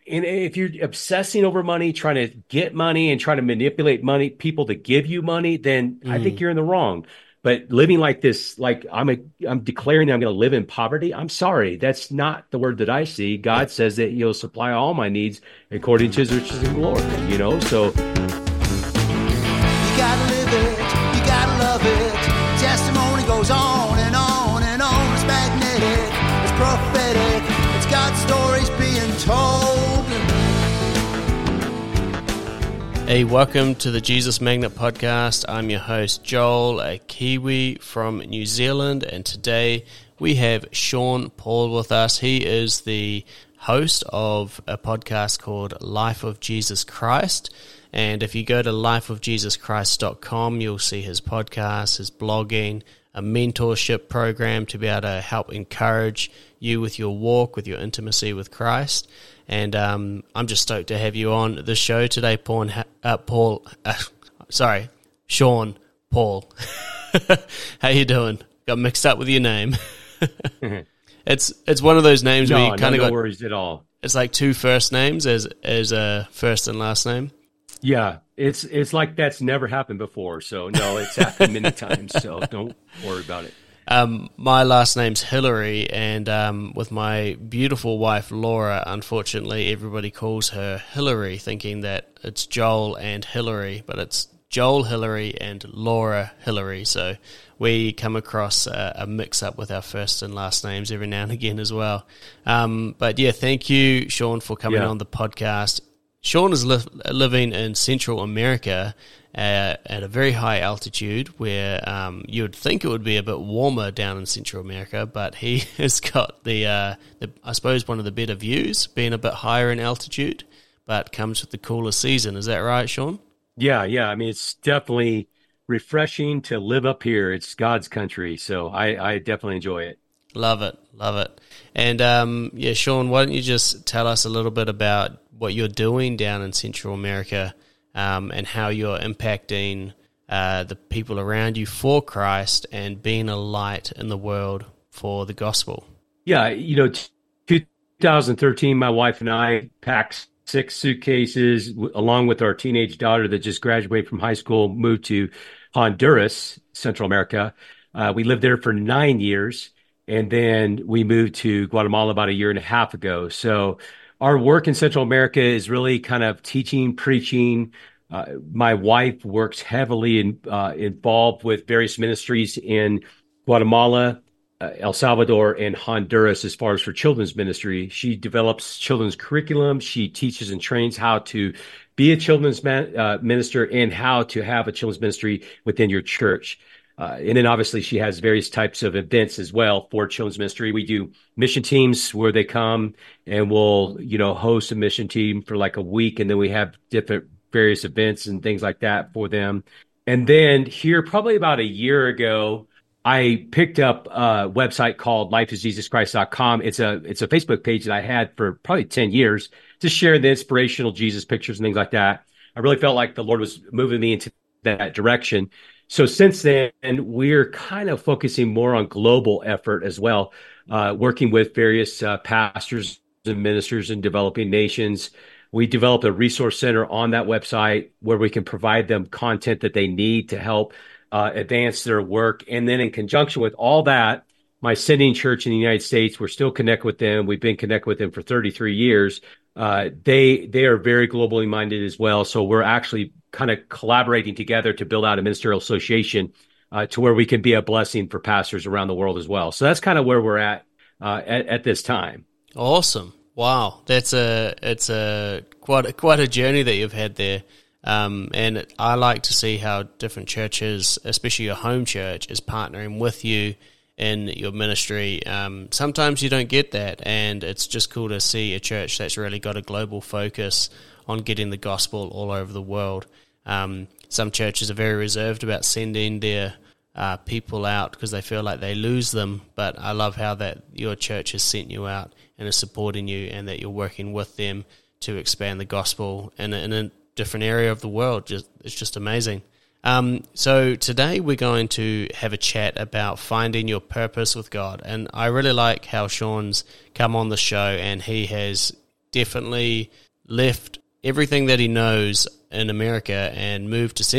And if you're obsessing over money, trying to get money and trying to manipulate people to give you money, then I think Mm. you're in the wrong. But living like this, like I'm declaring that I'm going to live in poverty. I'm sorry, that's not the word that I see. Yeah. God says that He'll supply all my needs according to His riches and glory. So You gotta live it, you gotta love it. Testimony goes on and on and on. It's magnetic, it's prophetic, it's got stories being told. Hey, welcome to the Jesus Magnet Podcast. I'm your host, Joel, a Kiwi from New Zealand, and today we have Sean Paul with us. He is the host of a podcast called Life of Jesus Christ, and if you go to lifeofjesuschrist.com, you'll see his podcast, his blogging, a mentorship program to be able to help encourage you with your walk, with your intimacy with Christ. And I'm just stoked to have you on the show today, Sean Paul. How you doing? Got mixed up with your name. It's one of those names where you kind of no got worries at all. It's like two first names as a first and last name. Yeah, it's like that's never happened before. So no, it's happened many times. So don't worry about it. My last name's Hillary, and with my beautiful wife Laura, unfortunately, everybody calls her Hillary, thinking that it's Joel and Hillary, but it's Joel Hillary and Laura Hillary. So we come across a mix-up with our first and last names every now and again as well. But yeah, thank you, Sean, for coming on the podcast. Sean is living in Central America at a very high altitude where you would think it would be a bit warmer down in Central America, but he has got the I suppose one of the better views, being a bit higher in altitude, but comes with the cooler season. Is that right, Sean? Yeah. I mean, it's definitely refreshing to live up here. It's God's country, so I definitely enjoy it. Love it. And Sean, why don't you just tell us a little bit about what you're doing down in Central America, and how you're impacting the people around you for Christ and being a light in the world for the gospel. Yeah, 2013, my wife and I packed 6 suitcases along with our teenage daughter that just graduated from high school, moved to Honduras, Central America. We lived there for 9 years, and then we moved to Guatemala about a year and a half ago. So our work in Central America is really kind of teaching, preaching. My wife works heavily involved with various ministries in Guatemala, El Salvador, and Honduras as far as for children's ministry. She develops children's curriculum. She teaches and trains how to be a children's minister and how to have a children's ministry within your church. And then obviously she has various types of events as well for children's ministry. We do mission teams where they come and we'll, host a mission team for like a week. And then we have different various events and things like that for them. And then here, probably about a year ago, I picked up a website called lifeisjesuschrist.com. It's a Facebook page that I had for probably 10 years, just sharing the inspirational Jesus pictures and things like that. I really felt like the Lord was moving me into that direction. So since then, we're kind of focusing more on global effort as well, working with various pastors and ministers in developing nations. We developed a resource center on that website where we can provide them content that they need to help advance their work. And then in conjunction with all that, my sending church in the United States, we're still connected with them. We've been connected with them for 33 years. They are very globally minded as well. So we're actually kind of collaborating together to build out a ministerial association to where we can be a blessing for pastors around the world as well. So that's kind of where we're at this time. Awesome. Wow. It's quite a journey that you've had there. And I like to see how different churches, especially your home church, is partnering with you in your ministry. Sometimes you don't get that, and it's just cool to see a church that's really got a global focus on getting the gospel all over the world. Some churches are very reserved about sending their people out because they feel like they lose them, but I love how that your church has sent you out and is supporting you, and that you're working with them to expand the gospel in a different area of the world. It's just amazing. So today we're going to have a chat about finding your purpose with God, and I really like how Sean's come on the show and he has definitely left everything that he knows in America and moved to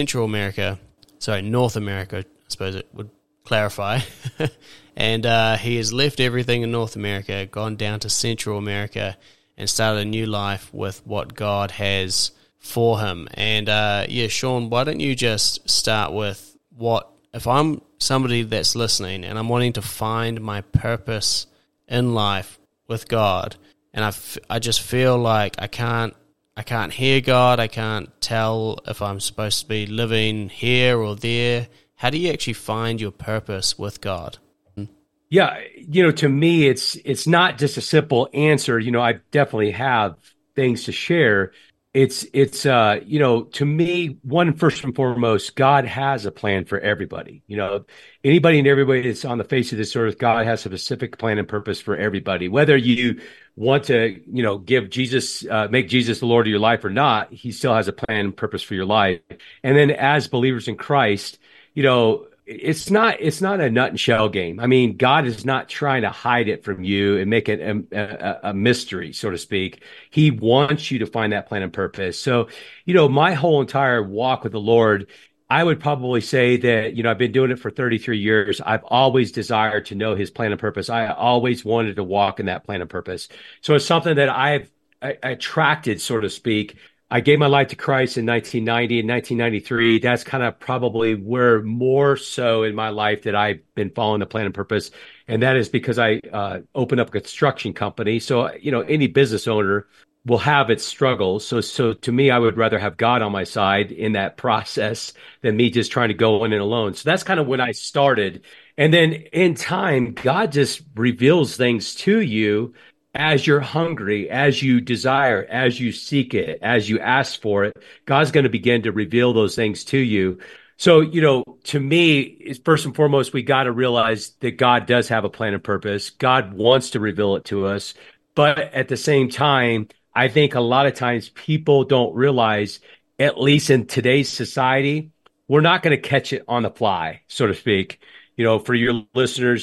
North America, I suppose it would clarify. And he has left everything in North America, gone down to Central America, and started a new life with what God has for him. And Sean, why don't you just start with if I'm somebody that's listening and I'm wanting to find my purpose in life with God, and I just feel like I can't hear God, I can't tell if I'm supposed to be living here or there. How do you actually find your purpose with God? Yeah, to me, it's not just a simple answer. I definitely have things to share. It's to me, first and foremost, God has a plan for everybody. Anybody and everybody that's on the face of this earth, God has a specific plan and purpose for everybody. Whether you want to, make Jesus the Lord of your life or not, he still has a plan and purpose for your life. And then as believers in Christ, it's not a nut and shell game. I mean, God is not trying to hide it from you and make it a mystery, so to speak. He wants you to find that plan and purpose. So, my whole entire walk with the Lord, I would probably say that, I've been doing it for 33 years. I've always desired to know his plan and purpose. I always wanted to walk in that plan and purpose. So it's something that I've attracted, so to speak. I gave my life to Christ in 1990 and 1993. That's kind of probably where more so in my life that I've been following the plan and purpose. And that is because I opened up a construction company. So, any business owner will have its struggles. So to me, I would rather have God on my side in that process than me just trying to go in it alone. So that's kind of when I started. And then in time, God just reveals things to you as you're hungry, as you desire, as you seek it, as you ask for it. God's going to begin to reveal those things to you. So, to me, it's first and foremost, we got to realize that God does have a plan and purpose. God wants to reveal it to us. But at the same time, I think a lot of times people don't realize, at least in today's society, we're not going to catch it on the fly, so to speak. For your listeners,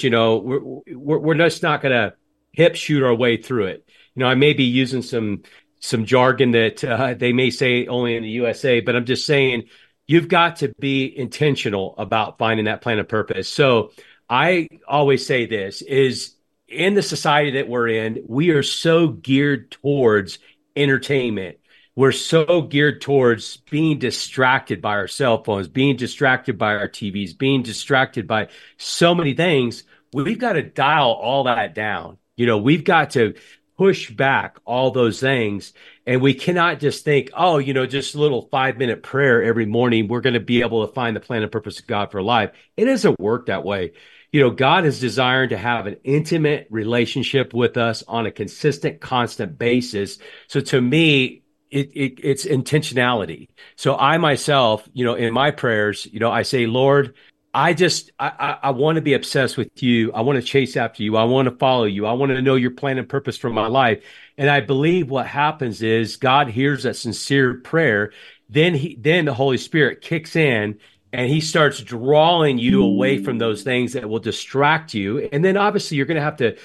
we're just not going to hip shoot our way through it. I may be using some jargon that they may say only in the USA, but I'm just saying you've got to be intentional about finding that plan of purpose. So I always say this is, in the society that we're in, we are so geared towards entertainment. We're so geared towards being distracted by our cell phones, being distracted by our TVs, being distracted by so many things. We've got to dial all that down. We've got to push back all those things. And we cannot just think, just a little 5-minute prayer every morning, we're going to be able to find the plan and purpose of God for life. It doesn't work that way. God is desiring to have an intimate relationship with us on a consistent, constant basis. So to me, it's intentionality. So I myself, in my prayers, I say, Lord, I want to be obsessed with you. I want to chase after you. I want to follow you. I want to know your plan and purpose for my life. And I believe what happens is God hears that sincere prayer. Then the Holy Spirit kicks in and he starts drawing you away from those things that will distract you. And then obviously you're going to have to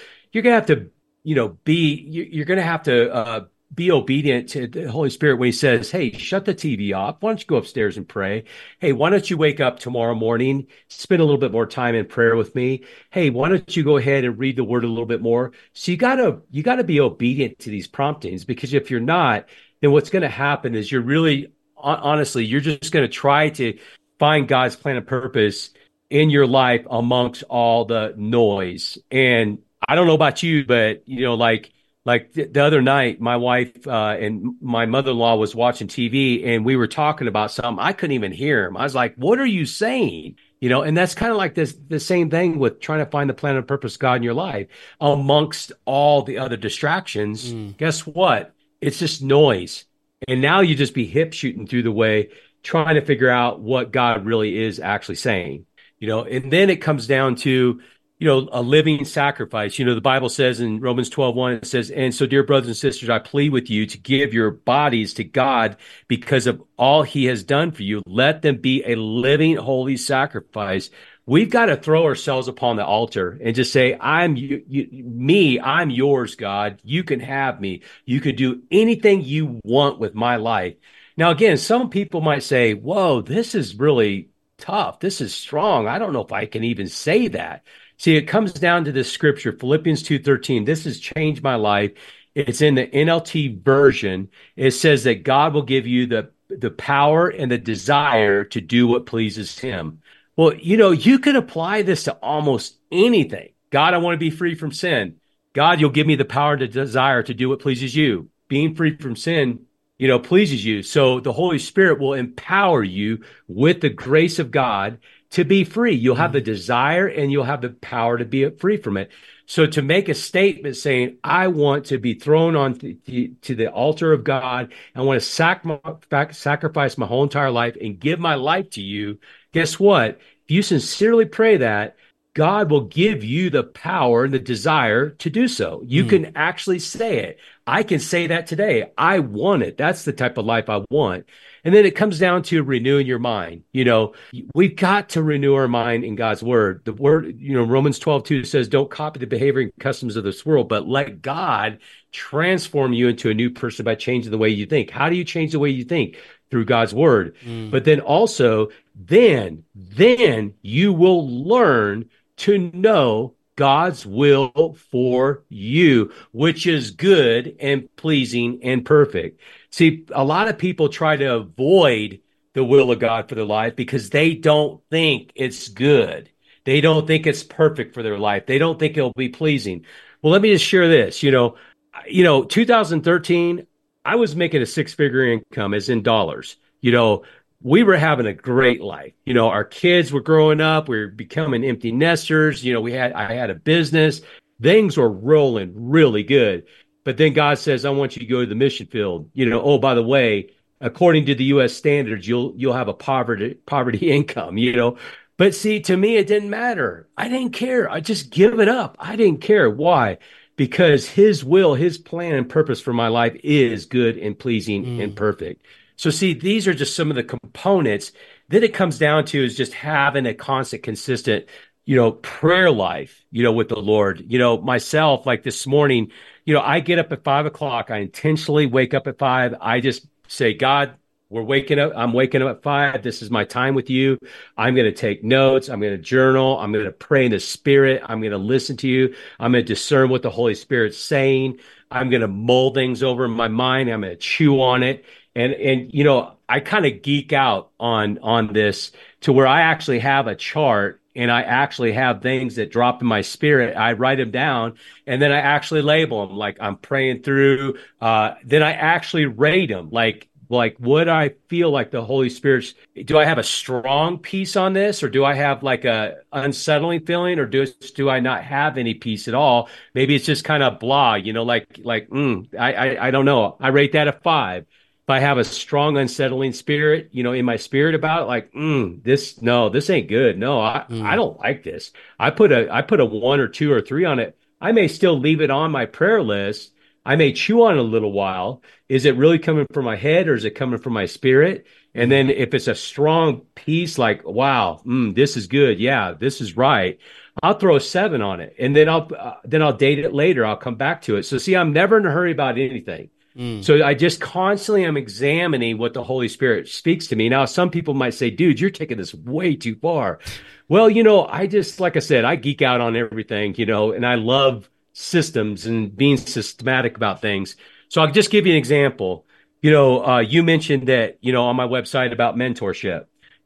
be obedient to the Holy Spirit when he says, hey, shut the TV off. Why don't you go upstairs and pray? Hey, why don't you wake up tomorrow morning, spend a little bit more time in prayer with me? Hey, why don't you go ahead and read the word a little bit more? So you gotta be obedient to these promptings, because if you're not, then what's going to happen is you're really, honestly, you're just going to try to find God's plan and purpose in your life amongst all the noise. And I don't know about you, but like the other night, my wife and my mother-in-law was watching TV and we were talking about something. I couldn't even hear him. I was like, what are you saying? And that's kind of like the same thing with trying to find the plan and purpose of God in your life amongst all the other distractions. Guess what? It's just noise. And now you just be hip shooting through the way, trying to figure out what God really is actually saying, and then it comes down to, a living sacrifice. The Bible says in Romans 12:1, it says, and so, dear brothers and sisters, I plead with you to give your bodies to God because of all he has done for you. Let them be a living, holy sacrifice, we've got to throw ourselves upon the altar and just say, I'm yours, God. You can have me. You can do anything you want with my life. Now, again, some people might say, whoa, this is really tough. This is strong. I don't know if I can even say that. See, it comes down to this scripture, Philippians 2:13. This has changed my life. It's in the NLT version. It says that God will give you the power and the desire to do what pleases him. Well, you can apply this to almost anything. God, I want to be free from sin. God, you'll give me the power and the desire to do what pleases you. Being free from sin, pleases you. So the Holy Spirit will empower you with the grace of God to be free. You'll have the desire and you'll have the power to be free from it. So to make a statement saying, I want to be thrown on to the altar of God, I want to sacrifice my whole entire life and give my life to you, guess what? If you sincerely pray that, God will give you the power and the desire to do so. You can actually say it. I can say that today. I want it. That's the type of life I want. And then it comes down to renewing your mind. We've got to renew our mind in God's word. The word, Romans 12:2 says, don't copy the behavior and customs of this world, but let God transform you into a new person by changing the way you think. How do you change the way you think? Through God's word. But then also, then you will learn to know God's will for you, which is good and pleasing and perfect. See, a lot of people try to avoid the will of God for their life because they don't think it's good. They don't think it's perfect for their life. They don't think it'll be pleasing. Well, let me just share this. 2013, I was making a six-figure income, as in dollars. We were having a great life. Our kids were growing up. We were becoming empty nesters. I had a business. Things were rolling really good. But then God says, I want you to go to the mission field. Oh, by the way, according to the U.S. standards, you'll have a poverty income, But see, to me, it didn't matter. I didn't care. I just give it up. I didn't care. Why? Because his will, his plan and purpose for my life is good and pleasing and perfect. So see, these are just some of the components. Then it comes down to is just having a constant, consistent, prayer life, with the Lord. Myself, like this morning, I get up at 5:00. I intentionally wake up at 5. I just say, God, we're waking up. I'm waking up at 5. This is my time with you. I'm going to take notes. I'm going to journal. I'm going to pray in the Spirit. I'm going to listen to you. I'm going to discern what the Holy Spirit's saying. I'm going to mull things over in my mind. I'm going to chew on it. And I kind of geek out on this to where I actually have a chart and I actually have things that drop in my spirit. I write them down and then I actually label them like I'm praying through. Then I actually rate them like what I feel like the Holy Spirit's. Do I have a strong peace on this, or do I have like a unsettling feeling, or do I not have any peace at all? Maybe it's just kind of blah, I don't know. I rate that a 5. If I have a strong, unsettling spirit, in my spirit about it, this ain't good. No, I don't like this. I put a 1 or 2 or 3 on it. I may still leave it on my prayer list. I may chew on it a little while. Is it really coming from my head or is it coming from my spirit? And then if it's a strong piece, like, wow, this is good. Yeah, this is right. I'll throw a 7 on it. And then I'll date it later. I'll come back to it. So see, I'm never in a hurry about anything. So I just constantly am examining what the Holy Spirit speaks to me. Now, some people might say, dude, you're taking this way too far. Well, I just, like I said, I geek out on everything, and I love systems and being systematic about things. So I'll just give you an example. You mentioned that, on my website about mentorship,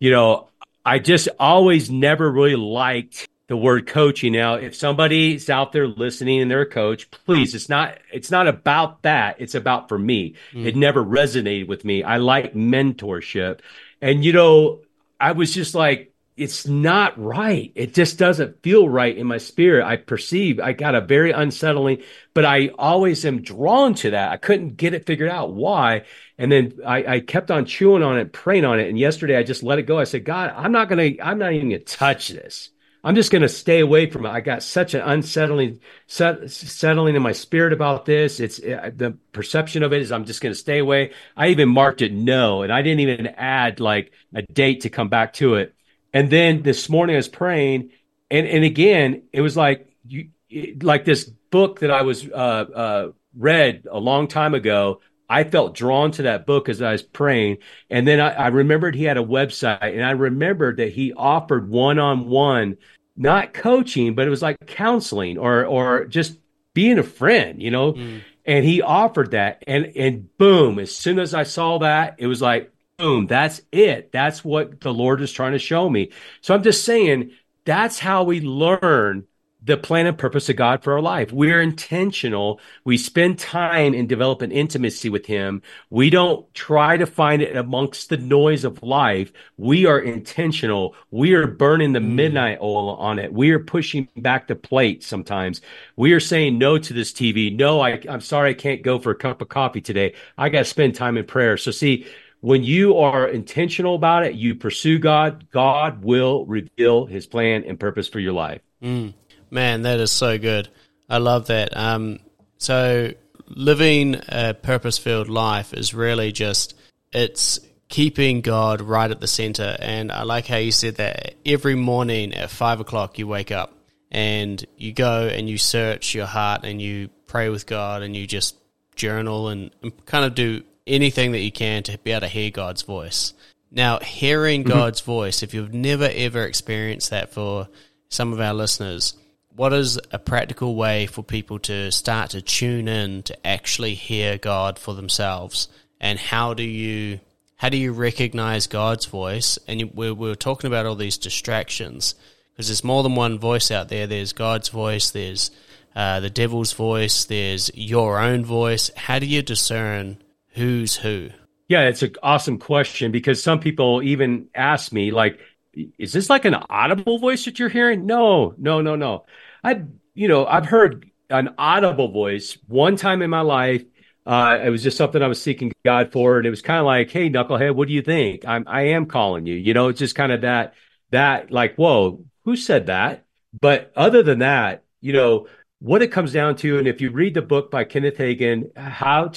I just always never really liked the word coaching. Now, if somebody's out there listening and they're a coach, please, it's not about that. It's about for me. It never resonated with me. I like mentorship. And, I was just like, it's not right. It just doesn't feel right in my spirit. I got a very unsettling, but I always am drawn to that. I couldn't get it figured out why. And then I kept on chewing on it, praying on it. And yesterday I just let it go. I said, God, I'm not even going to touch this. I'm just going to stay away from it. I got such an settling in my spirit about this. It's the perception of it is I'm just going to stay away. I even marked it no, and I didn't even add like a date to come back to it. And then this morning I was praying, and again, it was like like this book that I was read a long time ago. I felt drawn to that book as I was praying. And then I remembered he had a website, and I remembered that he offered one-on-one, not coaching, but it was like counseling or just being a friend, And he offered that. And boom, as soon as I saw that, it was like, boom, that's it. That's what the Lord is trying to show me. So I'm just saying that's how we learn the plan and purpose of God for our life. We're intentional. We spend time and develop an intimacy with him. We don't try to find it amongst the noise of life. We are intentional. We are burning the midnight oil on it. We are pushing back the plate sometimes. We are saying no to this TV. No, I'm sorry I can't go for a cup of coffee today. I got to spend time in prayer. So see, when you are intentional about it, you pursue God, God will reveal his plan and purpose for your life. Man, that is so good. I love that. So living a purpose-filled life is really just, it's keeping God right at the center. And I like how you said that every morning at 5 o'clock you wake up and you go and you search your heart and you pray with God and you just journal and kind of do anything that you can to be able to hear God's voice. Now, hearing God's voice, if you've never ever experienced that for some of our listeners, what is a practical way for people to start to tune in to actually hear God for themselves? And how do you recognize God's voice? And we were talking about all these distractions, because there's more than one voice out there. There's God's voice, there's the devil's voice, there's your own voice. How do you discern who's who? Yeah, it's an awesome question, because some people even ask me, like, is this like an audible voice that you're hearing? No. I've heard an audible voice one time in my life. It was just something I was seeking God for. And it was kind of like, hey, knucklehead, what do you think? I am calling you, it's just kind of that like, whoa, who said that? But other than that, what it comes down to, and if you read the book by Kenneth Hagin, how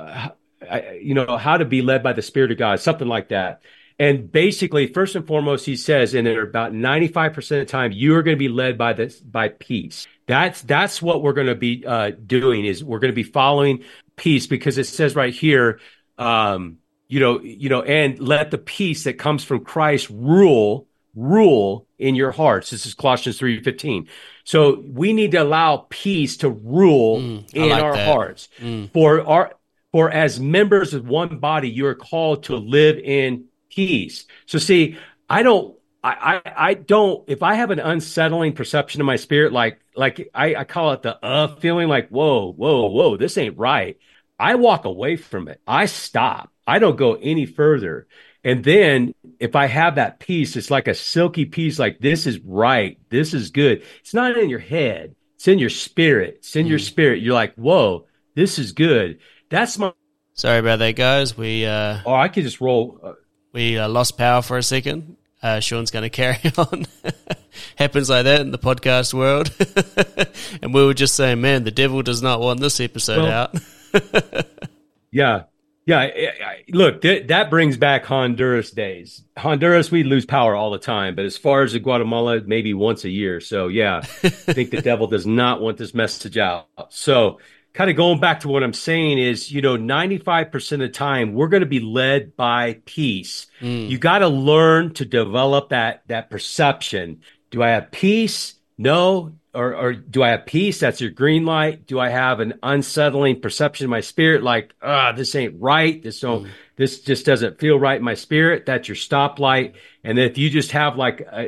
to be led by the Spirit of God, something like that. And basically, first and foremost, he says, and about 95% of the time, you are going to be led by peace. That's what we're going to be doing, is we're going to be following peace, because it says right here, and let the peace that comes from Christ rule in your hearts. This is Colossians 3:15. So we need to allow peace to rule in our hearts. For as members of one body, you are called to live in peace. So see, I don't, if I have an unsettling perception in my spirit, like I call it the feeling, like, whoa, this ain't right. I walk away from it. I stop. I don't go any further. And then if I have that peace, it's like a silky peace, like, this is right. This is good. It's not in your head. It's in your spirit. It's in your spirit. You're like, whoa, this is good. That's my. Sorry about that, guys. I could just roll. We lost power for a second. Sean's going to carry on. Happens like that in the podcast world. And we were just saying, man, the devil does not want this episode out. Yeah. Look, that brings back Honduras days. Honduras, we lose power all the time. But as far as Guatemala, maybe once a year. So, yeah, I think the devil does not want this message out. So, kind of going back to what I'm saying is, 95% of the time, we're going to be led by peace. You got to learn to develop that perception. Do I have peace? No. Or do I have peace? That's your green light. Do I have an unsettling perception in my spirit? Like, this ain't right. This just doesn't feel right in my spirit. That's your stoplight. And if you just have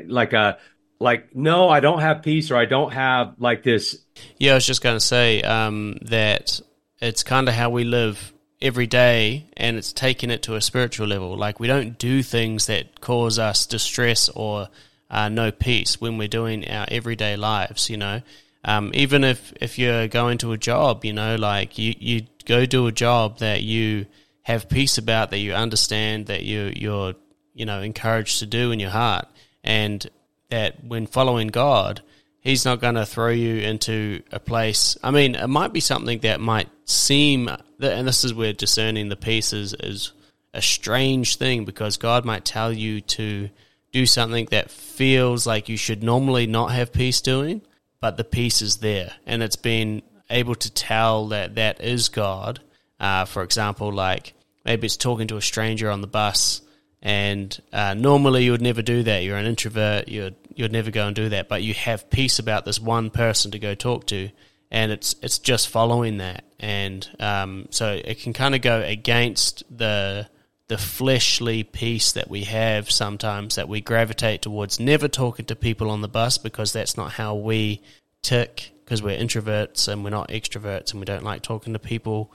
no, I don't have peace, or I don't have like this. Yeah, I was just going to say that it's kind of how we live every day, and it's taking it to a spiritual level. Like, we don't do things that cause us distress or no peace when we're doing our everyday lives, Even if you're going to a job, like you go do a job that you have peace about, that you understand, that you're encouraged to do in your heart, and that when following God, He's not going to throw you into a place. I mean, it might be something that might seem, and this is where discerning the peace is a strange thing, because God might tell you to do something that feels like you should normally not have peace doing, but the peace is there, and it's been able to tell that that is God. For example, like maybe it's talking to a stranger on the bus, and normally you would never do that. You're an introvert, you'd never go and do that, but you have peace about this one person to go talk to, and it's just following that. And so it can kind of go against the fleshly peace that we have sometimes, that we gravitate towards never talking to people on the bus because that's not how we tick, because we're introverts and we're not extroverts and we don't like talking to people.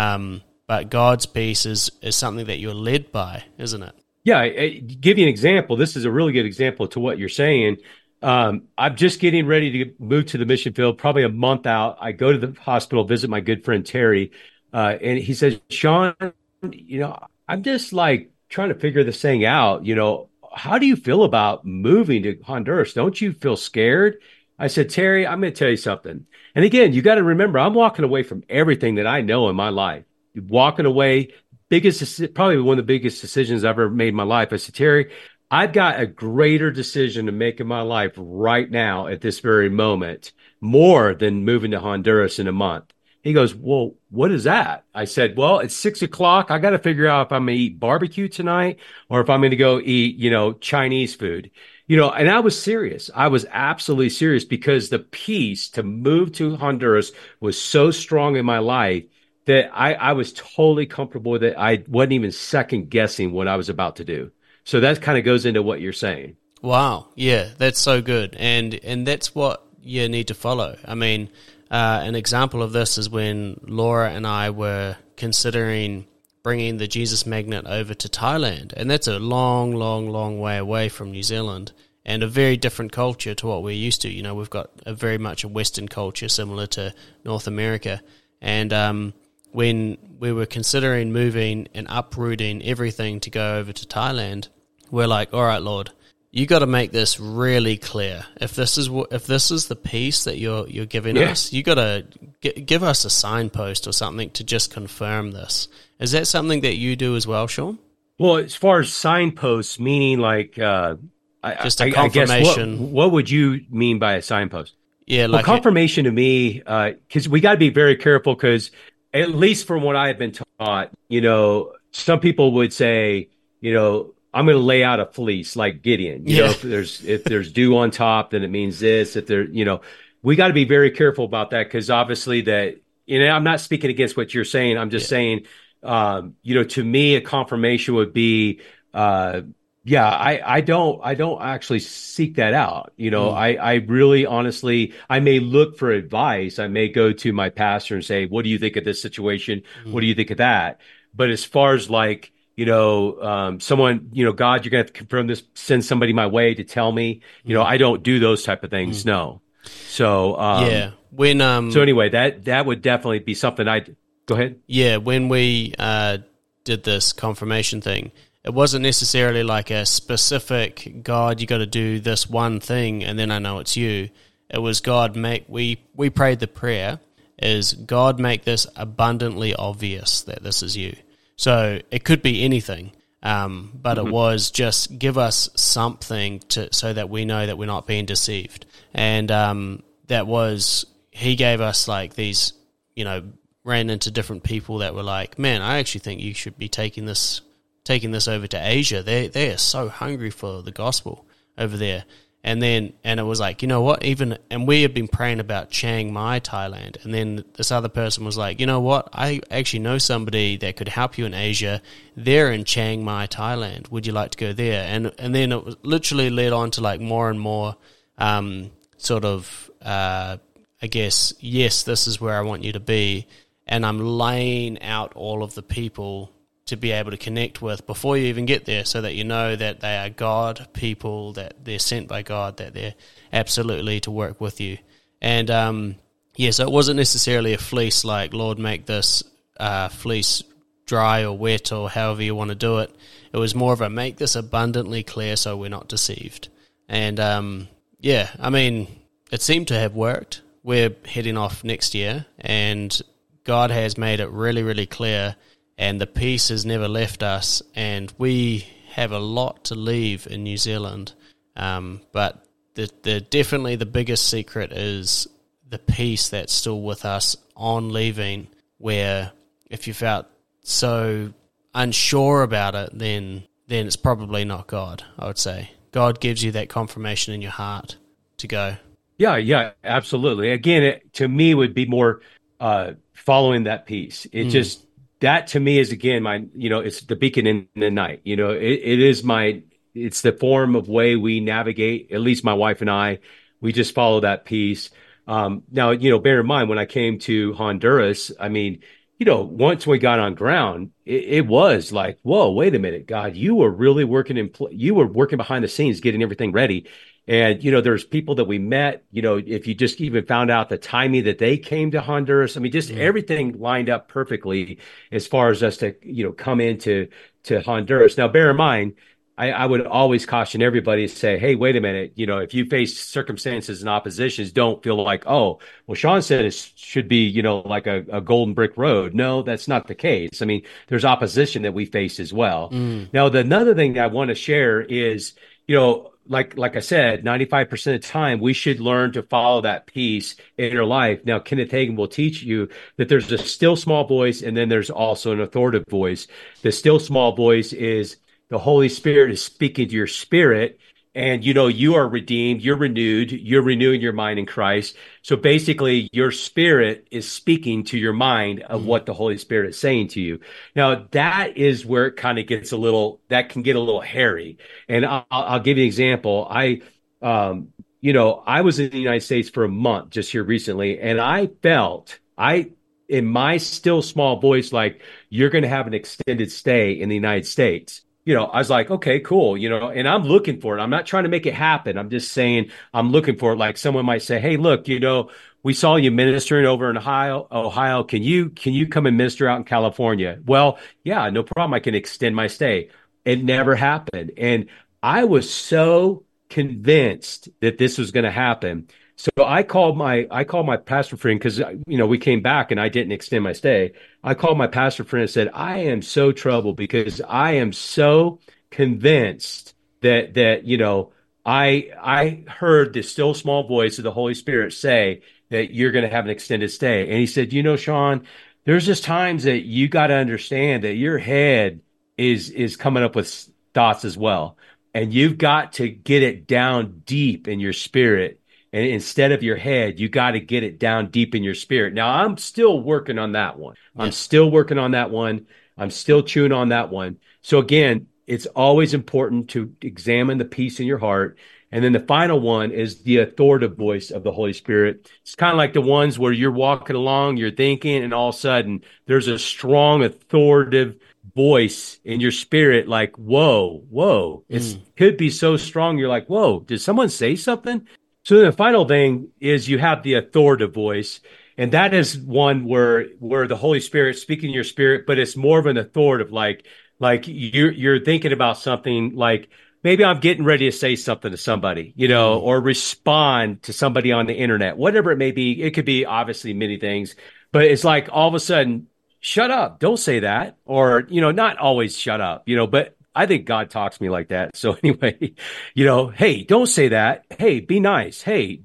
But God's peace is something that you're led by, isn't it? Yeah, give you an example. This is a really good example to what you're saying. I'm just getting ready to move to the mission field, probably a month out. I go to the hospital, visit my good friend Terry, and he says, Sean, I'm just like trying to figure this thing out. How do you feel about moving to Honduras? Don't you feel scared? I said, Terry, I'm going to tell you something. And again, you got to remember, I'm walking away from everything that I know in my life. Walking away, probably one of the biggest decisions I've ever made in my life. I said, Terry, I've got a greater decision to make in my life right now at this very moment, more than moving to Honduras in a month. He goes, well, what is that? I said, well, it's 6:00. I got to figure out if I'm going to eat barbecue tonight or if I'm going to go eat, Chinese food. And I was serious. I was absolutely serious because the peace to move to Honduras was so strong in my life that I was totally comfortable with it. I wasn't even second guessing what I was about to do. So that kind of goes into what you're saying. Wow. Yeah, that's so good. And that's what you need to follow. I mean, an example of this is when Laura and I were considering bringing the Jesus Magnet over to Thailand. And that's a long, long, long way away from New Zealand and a very different culture to what we're used to. We've got very much a Western culture similar to North America. And when we were considering moving and uprooting everything to go over to Thailand, we're like, all right, Lord, you got to make this really clear. If this is the peace that you're giving us, you got to give us a signpost or something to just confirm this. Is that something that you do as well, Sean? Well, as far as signposts, meaning like just a confirmation. I guess what would you mean by a signpost? Yeah, like confirmation to me, because we got to be very careful. Because at least from what I have been taught, some people would say, I'm going to lay out a fleece like Gideon. If there's dew on top, then it means this. If there, we got to be very careful about that because obviously that, I'm not speaking against what you're saying. I'm just saying, to me, a confirmation would be, I don't actually seek that out. I really honestly, I may look for advice. I may go to my pastor and say, what do you think of this situation? What do you think of that? But as far as like, someone, God, you're going to have to confirm this, send somebody my way to tell me, I don't do those type of things. No. So, so anyway, that would definitely be something go ahead. Yeah. When we, did this confirmation thing, it wasn't necessarily like a specific God, you got to do this one thing and then I know it's you. It was God we prayed the prayer is God make this abundantly obvious that this is you. So it could be anything, but it was just give us something so that we know that we're not being deceived. And he gave us like these, ran into different people that were like, man, I actually think you should be taking this over to Asia. They are so hungry for the gospel over there. And it was like, you know what, and we had been praying about Chiang Mai, Thailand. And then this other person was like, you know what, I actually know somebody that could help you in Asia. They're in Chiang Mai, Thailand. Would you like to go there? And then it was literally led on to like more and more I guess, yes, this is where I want you to be. And I'm laying out all of the people to be able to connect with before you even get there so that you know that they are God people, that they're sent by God, that they're absolutely to work with you. And, so it wasn't necessarily a fleece like, Lord, make this fleece dry or wet or however you want to do it. It was more of a make this abundantly clear so we're not deceived. And, it seemed to have worked. We're heading off next year and God has made it really, really clear and the peace has never left us, and we have a lot to leave in New Zealand, but definitely the biggest secret is the peace that's still with us on leaving, where if you felt so unsure about it, then it's probably not God, I would say. God gives you that confirmation in your heart to go. Yeah, absolutely. Again, to me would be more following that peace. It just, that to me is, again, it's the beacon in the night. It's the form of way we navigate, at least my wife and I, we just follow that peace. Now, bear in mind, when I came to Honduras, once we got on ground, it was like, whoa, wait a minute, God, you were really working you were working behind the scenes, getting everything ready. And, there's people that we met, if you just even found out the timing that they came to Honduras, everything lined up perfectly as far as us to, come into Honduras. Now, bear in mind, I would always caution everybody to say, hey, wait a minute, if you face circumstances and oppositions, don't feel like, oh, well, Sean said it should be, like a golden brick road. No, that's not the case. There's opposition that we face as well. Now, another thing I want to share is, like I said, 95% of the time, we should learn to follow that peace in our life. Now, Kenneth Hagin will teach you that there's a still small voice, and then there's also an authoritative voice. The still small voice is the Holy Spirit is speaking to your spirit, and you are redeemed, you're renewed, you're renewing your mind in Christ. So basically, your spirit is speaking to your mind of what the Holy Spirit is saying to you. Now, that is where it kind of gets that can get a little hairy. And I'll give you an example. I was in the United States for a month just here recently, and I felt in my still small voice, like, you're going to have an extended stay in the United States. I was like, okay, cool, and I'm looking for it. I'm not trying to make it happen. I'm just saying I'm looking for it. Like someone might say, hey, look, we saw you ministering over in Ohio. Can you come and minister out in California? Well, yeah, no problem. I can extend my stay. It never happened. And I was so convinced that this was going to happen. So I called my pastor friend, because we came back and I didn't extend my stay. I called my pastor friend and said, I am so troubled because I am so convinced that I heard the still small voice of the Holy Spirit say that you're going to have an extended stay. And he said, Sean, there's just times that you got to understand that your head is coming up with thoughts as well, and you've got to get it down deep in your spirit. And instead of your head, you got to get it down deep in your spirit. Now, I'm still working on that one. I'm still working on that one. I'm still chewing on that one. So again, it's always important to examine the peace in your heart. And then the final one is the authoritative voice of the Holy Spirit. It's kind of like the ones where you're walking along, you're thinking, and all of a sudden there's a strong authoritative voice in your spirit, like, whoa. It could be so strong. You're like, whoa, did someone say something? So the final thing is you have the authoritative voice, and that is one where the Holy Spirit is speaking in your spirit, but it's more of an authoritative, like you're thinking about something, like maybe I'm getting ready to say something to somebody, or respond to somebody on the internet, whatever it may be. It could be obviously many things, but it's like all of a sudden, shut up, don't say that, or not always shut up, but I think God talks to me like that. So anyway, hey, don't say that. Hey, be nice. Hey.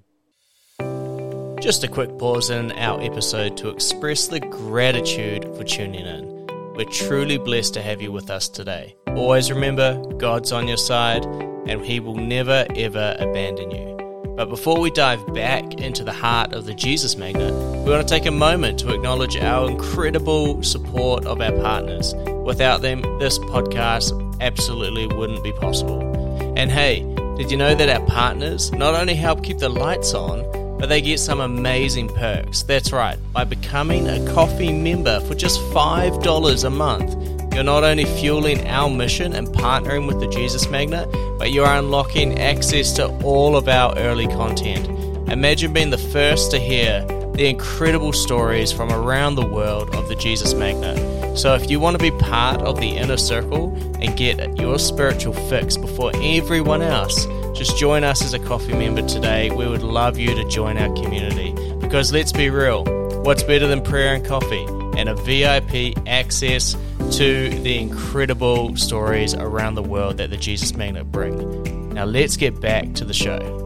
Just a quick pause in our episode to express the gratitude for tuning in. We're truly blessed to have you with us today. Always remember, God's on your side, and He will never, ever abandon you. But before we dive back into the heart of the Jesus Magnet, we want to take a moment to acknowledge our incredible support of our partners. Without them, this podcast absolutely wouldn't be possible. And hey, did you know that our partners not only help keep the lights on, but they get some amazing perks? That's right, by becoming a coffee member for just $5 a month, you're not only fueling our mission and partnering with the Jesus Magnet, but you are unlocking access to all of our early content. Imagine being the first to hear the incredible stories from around the world of the Jesus Magnet. So if you want to be part of the inner circle and get your spiritual fix before everyone else, just join us as a coffee member today. We would love you to join our community, because let's be real, what's better than prayer and coffee and a VIP access to the incredible stories around the world that the Jesus Magnet bring. Now let's get back to the show.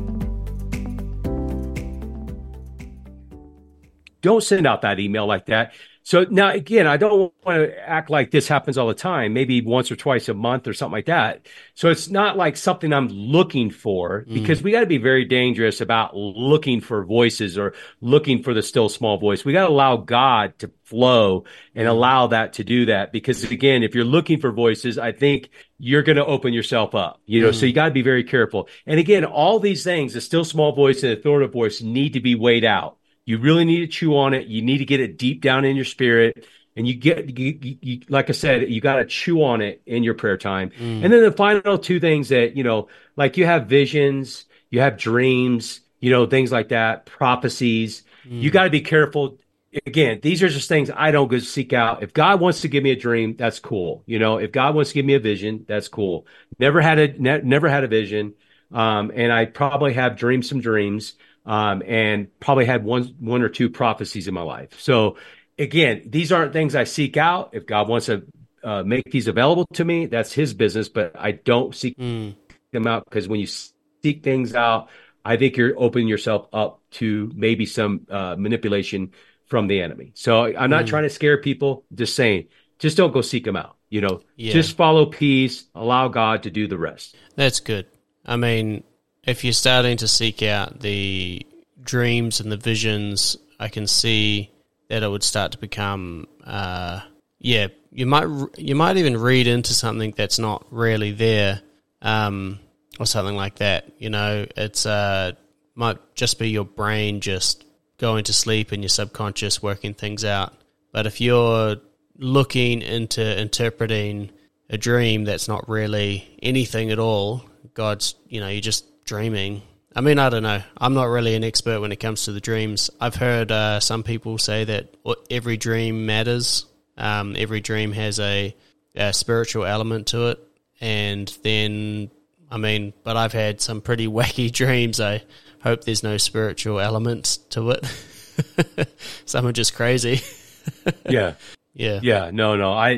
Don't send out that email like that. So now, again, I don't want to act like this happens all the time, maybe once or twice a month or something like that. So it's not like something I'm looking for, because we got to be very dangerous about looking for voices or looking for the still small voice. We got to allow God to flow and allow that to do that. Because again, if you're looking for voices, I think you're going to open yourself up, so you got to be very careful. And again, all these things, the still small voice and the authoritative voice, need to be weighed out. You really need to chew on it. You need to get it deep down in your spirit. And you like I said, you got to chew on it in your prayer time. And then the final two things that, like you have visions, you have dreams, things like that, prophecies. You got to be careful. Again, these are just things I don't go seek out. If God wants to give me a dream, that's cool. If God wants to give me a vision, that's cool. Never had a vision. And I probably have some dreams. And probably had one or two prophecies in my life. So again, these aren't things I seek out. If God wants to make these available to me, that's his business, but I don't seek them out, because when you seek things out, I think you're opening yourself up to maybe some manipulation from the enemy. So I'm not trying to scare people, just saying, just don't go seek them out. Just follow peace, allow God to do the rest. That's good. I mean, if you're starting to seek out the dreams and the visions, I can see that it would start to become, you might even read into something that's not really there, or something like that. It's might just be your brain just going to sleep and your subconscious working things out. But if you're looking into interpreting a dream that's not really anything at all, God's, you're just dreaming. I mean, I don't know. I'm not really an expert when it comes to the dreams. I've heard some people say that every dream matters. Every dream has a spiritual element to it. And then, but I've had some pretty wacky dreams. I hope there's no spiritual element to it. Some are just crazy. Yeah. Yeah. No.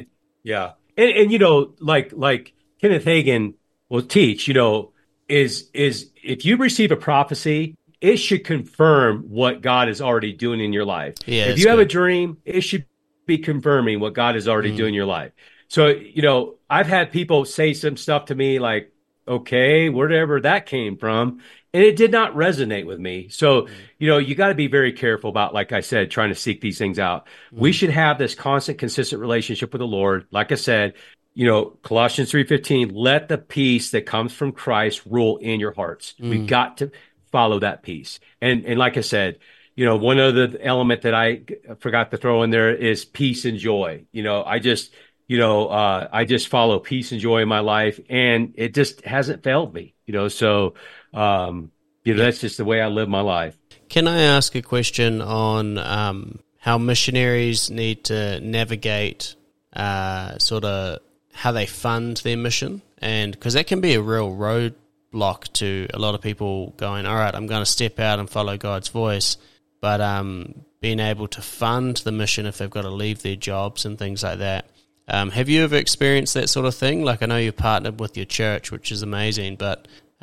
And like Kenneth Hagin will teach, is if you receive a prophecy, it should confirm what God is already doing in your life. Yeah, if you have a dream, it should be confirming what God is already doing in your life. So, I've had people say some stuff to me like, okay, wherever that came from, and it did not resonate with me. So, you got to be very careful about, like I said, trying to seek these things out. We should have this constant, consistent relationship with the Lord. Like I said, Colossians 3:15, let the peace that comes from Christ rule in your hearts. We've got to follow that peace. And like I said, one other element that I forgot to throw in there is peace and joy. I just follow peace and joy in my life, and it just hasn't failed me, so, that's just the way I live my life. Can I ask a question on how missionaries need to navigate sort of how they fund their mission? And because that can be a real roadblock to a lot of people going, all right, I'm going to step out and follow God's voice, but being able to fund the mission if they've got to leave their jobs and things like that. Have you ever experienced that sort of thing? Like, I know you're partnered with your church, which is amazing, but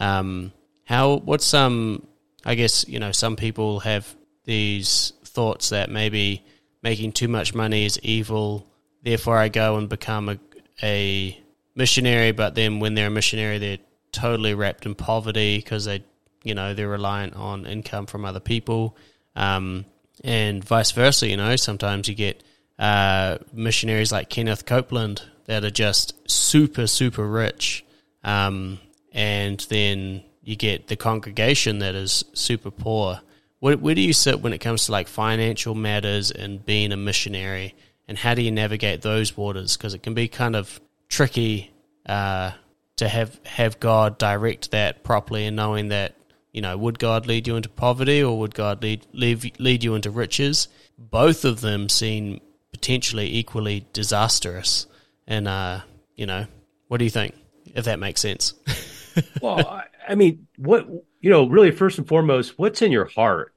I guess, some people have these thoughts that maybe making too much money is evil, therefore I go and become a missionary, but then when they're a missionary, they're totally wrapped in poverty because they're reliant on income from other people, and vice versa. Sometimes you get missionaries like Kenneth Copeland that are just super, super rich, and then you get the congregation that is super poor. Where do you sit when it comes to like financial matters and being a missionary? And how do you navigate those waters? Because it can be kind of tricky to have God direct that properly, and knowing that, would God lead you into poverty or would God lead you into riches? Both of them seem potentially equally disastrous. And, what do you think, if that makes sense? Well, really, first and foremost, what's in your heart?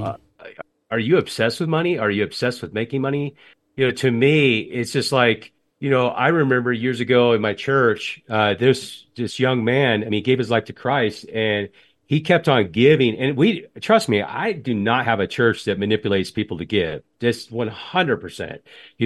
Are you obsessed with money? Are you obsessed with making money? To me, it's just like, I remember years ago in my church, this young man, I mean, he gave his life to Christ, and he kept on giving. And trust me, I do not have a church that manipulates people to give. Just 100%.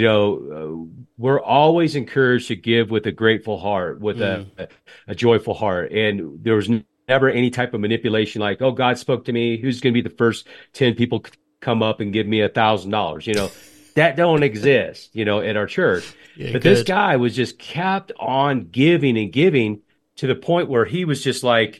We're always encouraged to give with a grateful heart, with a joyful heart. And there was never any type of manipulation like, oh, God spoke to me. Who's going to be the first 10 people come up and give me $1,000? That don't exist, at our church. Yeah, but good. this guy was just kept on giving and giving to the point where he was just like,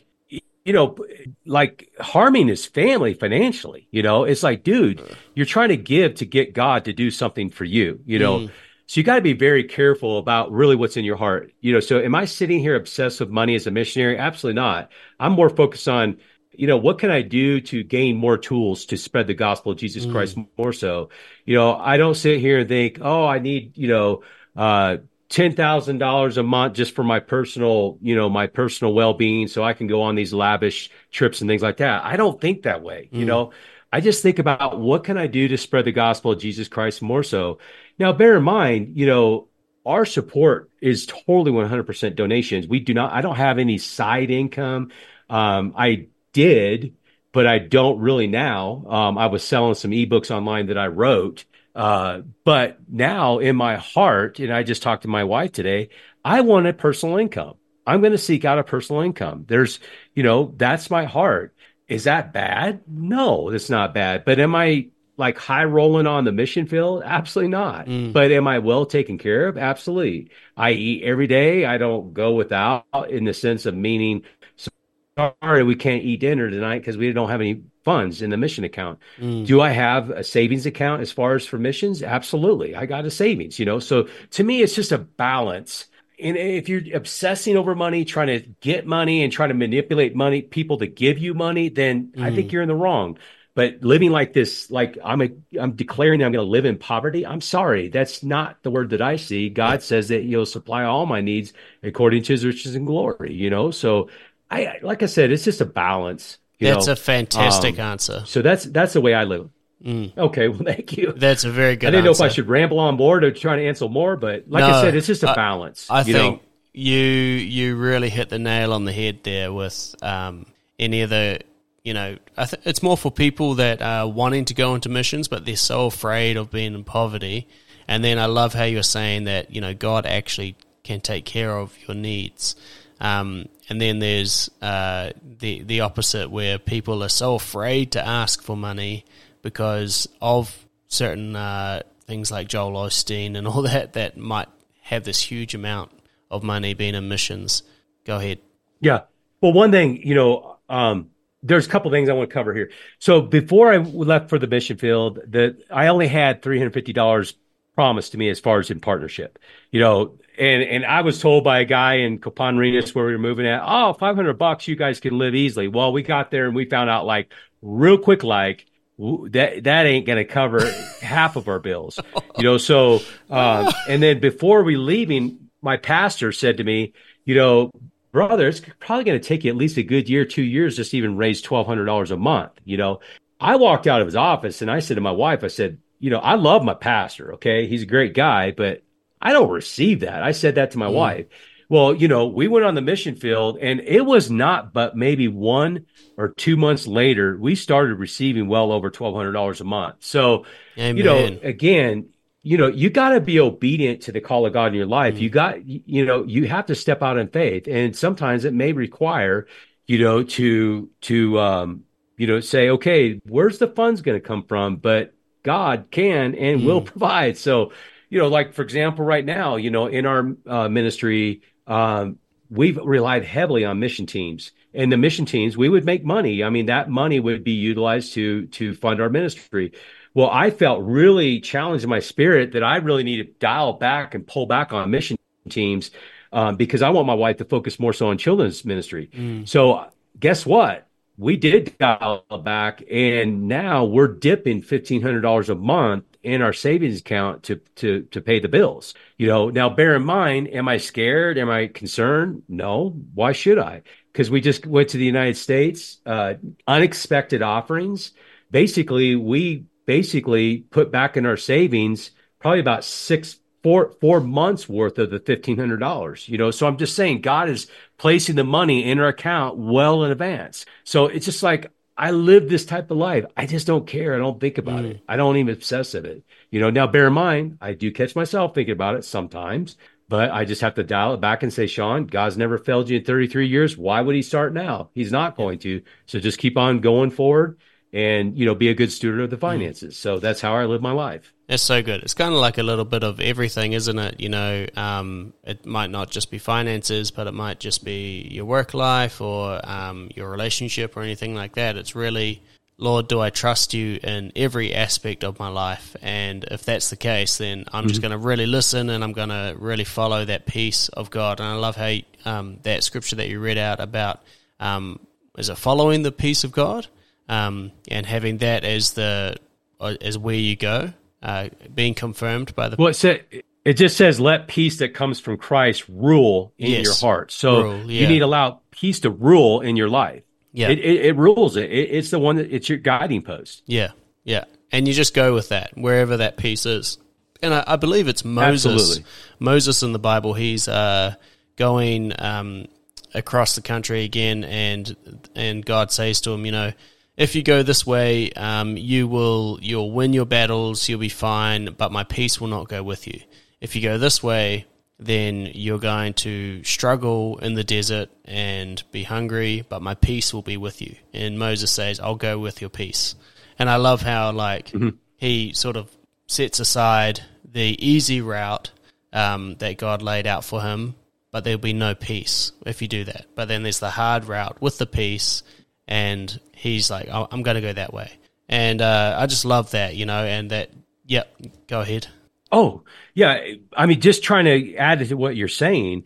like harming his family financially. It's like, dude, you're trying to give to get God to do something for you, So you got to be very careful about really what's in your heart. So am I sitting here obsessed with money as a missionary? Absolutely not. I'm more focused on, what can I do to gain more tools to spread the gospel of Jesus Christ more so? I don't sit here and think, oh, I need, $10,000 a month just for my personal well-being so I can go on these lavish trips and things like that. I don't think that way. I just think about what can I do to spread the gospel of Jesus Christ more so. Now, bear in mind, our support is totally 100% donations. I don't have any side income. I did, but I don't really now. I was selling some ebooks online that I wrote. But now in my heart, and I just talked to my wife today, I want a personal income. I'm going to seek out a personal income. That's my heart. Is that bad? No, it's not bad. But am I like high rolling on the mission field? Absolutely not. But am I well taken care of? Absolutely. I eat every day. I don't go without in the sense of meaning, sorry, we can't eat dinner tonight because we don't have any funds in the mission account. Do I have a savings account as far as for missions? Absolutely. I got a savings, So to me, it's just a balance. And if you're obsessing over money, trying to get money and trying to manipulate people to give you money, then I think you're in the wrong. But living like this, like I'm declaring that I'm going to live in poverty. I'm sorry. That's not the word that I see. God says that He'll supply all my needs according to His riches and glory, So like I said, it's just a balance. That's a fantastic answer. So that's the way I live. Okay, well, thank you. That's a very good answer. I didn't know if I should ramble on board or try to answer more, but like I said, it's just a balance. I think you really hit the nail on the head there with any of the, it's more for people that are wanting to go into missions, but they're so afraid of being in poverty. And then I love how you're saying that, God actually can take care of your needs. And then there's the opposite where people are so afraid to ask for money because of certain things like Joel Osteen and all that might have this huge amount of money being in missions. Go ahead. Yeah. Well, one thing, there's a couple things I want to cover here. So before I left for the mission field, I only had $350 promised to me as far as in partnership, and I was told by a guy in Copan-Renas where we were moving at, oh, $500, you guys can live easily. Well, we got there and we found out like real quick, like that ain't going to cover half of our bills, So, and then before we leaving, my pastor said to me, brother, it's probably going to take you at least a good year, 2 years, just to even raise $1,200 a month. I walked out of his office and I said to my wife, I said, I love my pastor. Okay. He's a great guy, but I don't receive that. I said that to my wife. Well, we went on the mission field and it was not, but maybe 1 or 2 months later, we started receiving well over $1,200 a month. So, Amen. Again, you got to be obedient to the call of God in your life. You got, you have to step out in faith. And sometimes it may require, to say, okay, where's the funds going to come from? But God can and will provide. So, like, for example, right now, in our ministry, we've relied heavily on mission teams. And the mission teams, we would make money. I mean, that money would be utilized to fund our ministry. Well, I felt really challenged in my spirit that I really need to dial back and pull back on mission teams because I want my wife to focus more so on children's ministry. So guess what? We did dial back, and now we're dipping $1,500 a month in our savings account to pay the bills. Now bear in mind, am I scared? Am I concerned? No. Why should I? Because we just went to the United States, unexpected offerings. We put back in our savings probably about four months worth of the $1,500, So I'm just saying God is placing the money in our account well in advance. So it's just like, I live this type of life. I just don't care. I don't think about it. I don't even obsess of it. Now bear in mind, I do catch myself thinking about it sometimes, but I just have to dial it back and say, Sean, God's never failed you in 33 years. Why would he start now? He's not going to. So just keep on going forward and, be a good steward of the finances. So that's how I live my life. That's so good. It's kind of like a little bit of everything, isn't it? It might not just be finances, but it might just be your work life or your relationship or anything like that. It's really, Lord, do I trust you in every aspect of my life? And if that's the case, then I'm just going to really listen and I'm going to really follow that peace of God. And I love how that scripture that you read out about, is it following the peace of God? And having that as where you go. Being confirmed by the... Well, it just says, let peace that comes from Christ rule in your heart. So you need to allow peace to rule in your life. Yeah. It rules it. It's the one it's your guiding post. Yeah. Yeah. And you just go with that, wherever that peace is. And I believe it's Moses. Absolutely. Moses in the Bible, he's going across the country again, and God says to him, if you go this way, you'll win your battles, you'll be fine, but my peace will not go with you. If you go this way, then you're going to struggle in the desert and be hungry, but my peace will be with you. And Moses says, I'll go with your peace. And I love how he sort of sets aside the easy route that God laid out for him, but there'll be no peace if you do that. But then there's the hard route with the peace, and he's like, oh, I'm going to go that way. And I just love that, and that, go ahead. Oh, yeah. I mean, just trying to add to what you're saying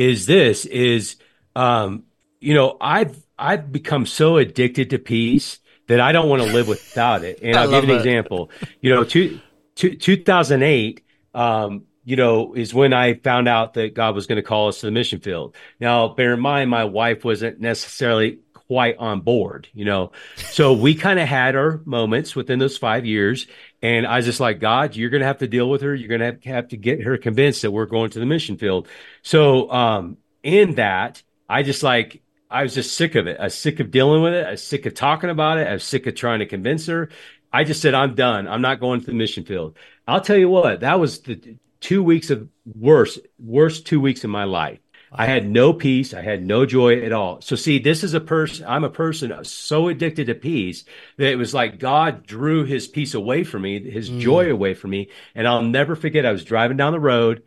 I've become so addicted to peace that I don't want to live without it. And I'll give you an example. 2008, is when I found out that God was going to call us to the mission field. Now, bear in mind, my wife wasn't necessarily quite on board, so we kind of had our moments within those 5 years, and I was just like, God, you're going to have to deal with her. You're going to have to get her convinced that we're going to the mission field. So in that, I was just sick of it. I was sick of dealing with it. I was sick of talking about it. I was sick of trying to convince her. I just said, I'm done. I'm not going to the mission field. I'll tell you what, that was the 2 weeks of worst 2 weeks in my life. I had no peace. I had no joy at all. So see, I'm a person so addicted to peace that it was like God drew his peace away from me, his joy away from me. And I'll never forget, I was driving down the road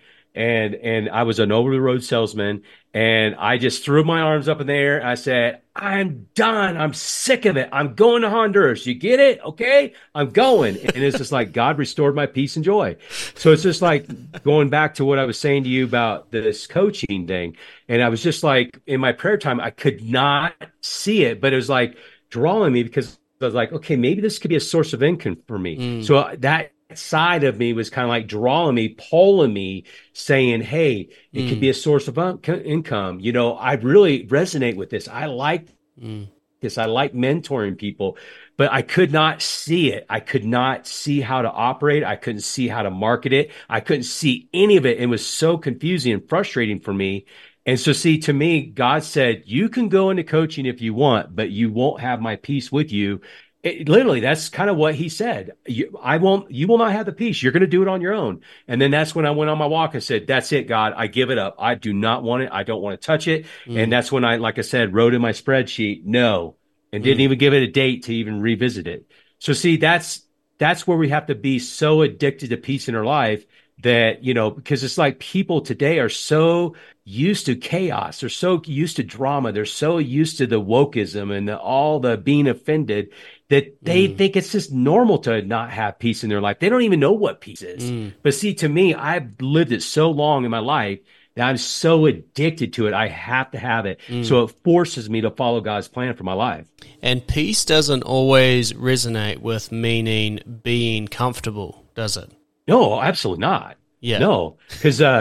and I was an over the road salesman, and I just threw my arms up in the air. I said, I'm done. I'm sick of it. I'm going to Honduras. You get it? Okay. I'm going. And it's just like God restored my peace and joy. So it's just like going back to what I was saying to you about this coaching thing. And I was just like, in my prayer time, I could not see it, but it was like drawing me, because I was like, okay, maybe this could be a source of income for me. So that side of me was kind of like drawing me, pulling me, saying, hey, it could be a source of income. I really resonate with this. I like this. I like mentoring people, but I could not see it. I could not see how to operate. I couldn't see how to market it. I couldn't see any of it. It was so confusing and frustrating for me. And so, see, to me, God said, you can go into coaching if you want, but you won't have my peace with you. Literally, that's kind of what he said. You will not have the peace. You're going to do it on your own. And then that's when I went on my walk and said, that's it, God. I give it up. I do not want it. I don't want to touch it. And that's when I, like I said, wrote in my spreadsheet, no, and didn't even give it a date to even revisit it. So see, that's where we have to be so addicted to peace in our life that, because it's like people today are so used to chaos. They're so used to drama. They're so used to the wokeism and all the being offended that they think it's just normal to not have peace in their life. They don't even know what peace is. But see, to me, I've lived it so long in my life that I'm so addicted to it. I have to have it. So it forces me to follow God's plan for my life. And peace doesn't always resonate with meaning being comfortable, does it? No, absolutely not. Yeah. No, because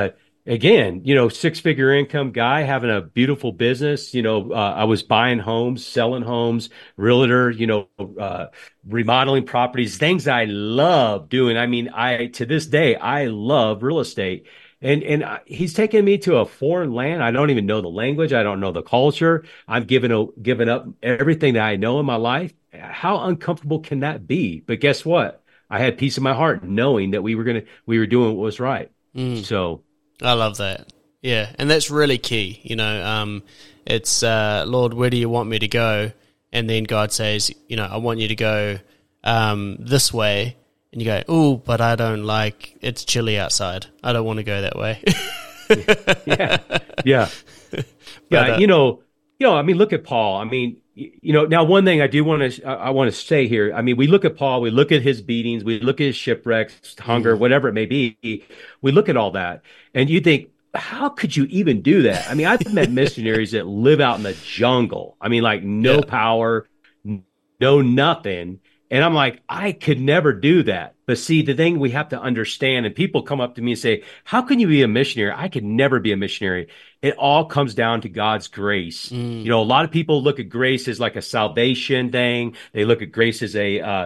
again, six-figure income guy having a beautiful business. I was buying homes, selling homes, realtor, remodeling properties, things I love doing. I mean, to this day, I love real estate. And he's taking me to a foreign land. I don't even know the language. I don't know the culture. I'm giving up everything that I know in my life. How uncomfortable can that be? But guess what? I had peace in my heart knowing that we were doing what was right. Mm. So I love that. Yeah, and that's really key. It's Lord, where do you want me to go? And then God says, I want you to go this way. And you go, oh, but I don't like, it's chilly outside. I don't want to go that way. yeah, yeah, yeah. I mean, look at Paul. I mean, now one thing I want to say here. I mean, we look at Paul, we look at his beatings, we look at his shipwrecks, hunger, whatever it may be. We look at all that, and you think, how could you even do that? I mean, I've met missionaries that live out in the jungle. I mean, like no power, no nothing. And I'm like, I could never do that. But see, the thing we have to understand, and people come up to me and say, how can you be a missionary? I could never be a missionary. It all comes down to God's grace. A lot of people look at grace as like a salvation thing. They look at grace as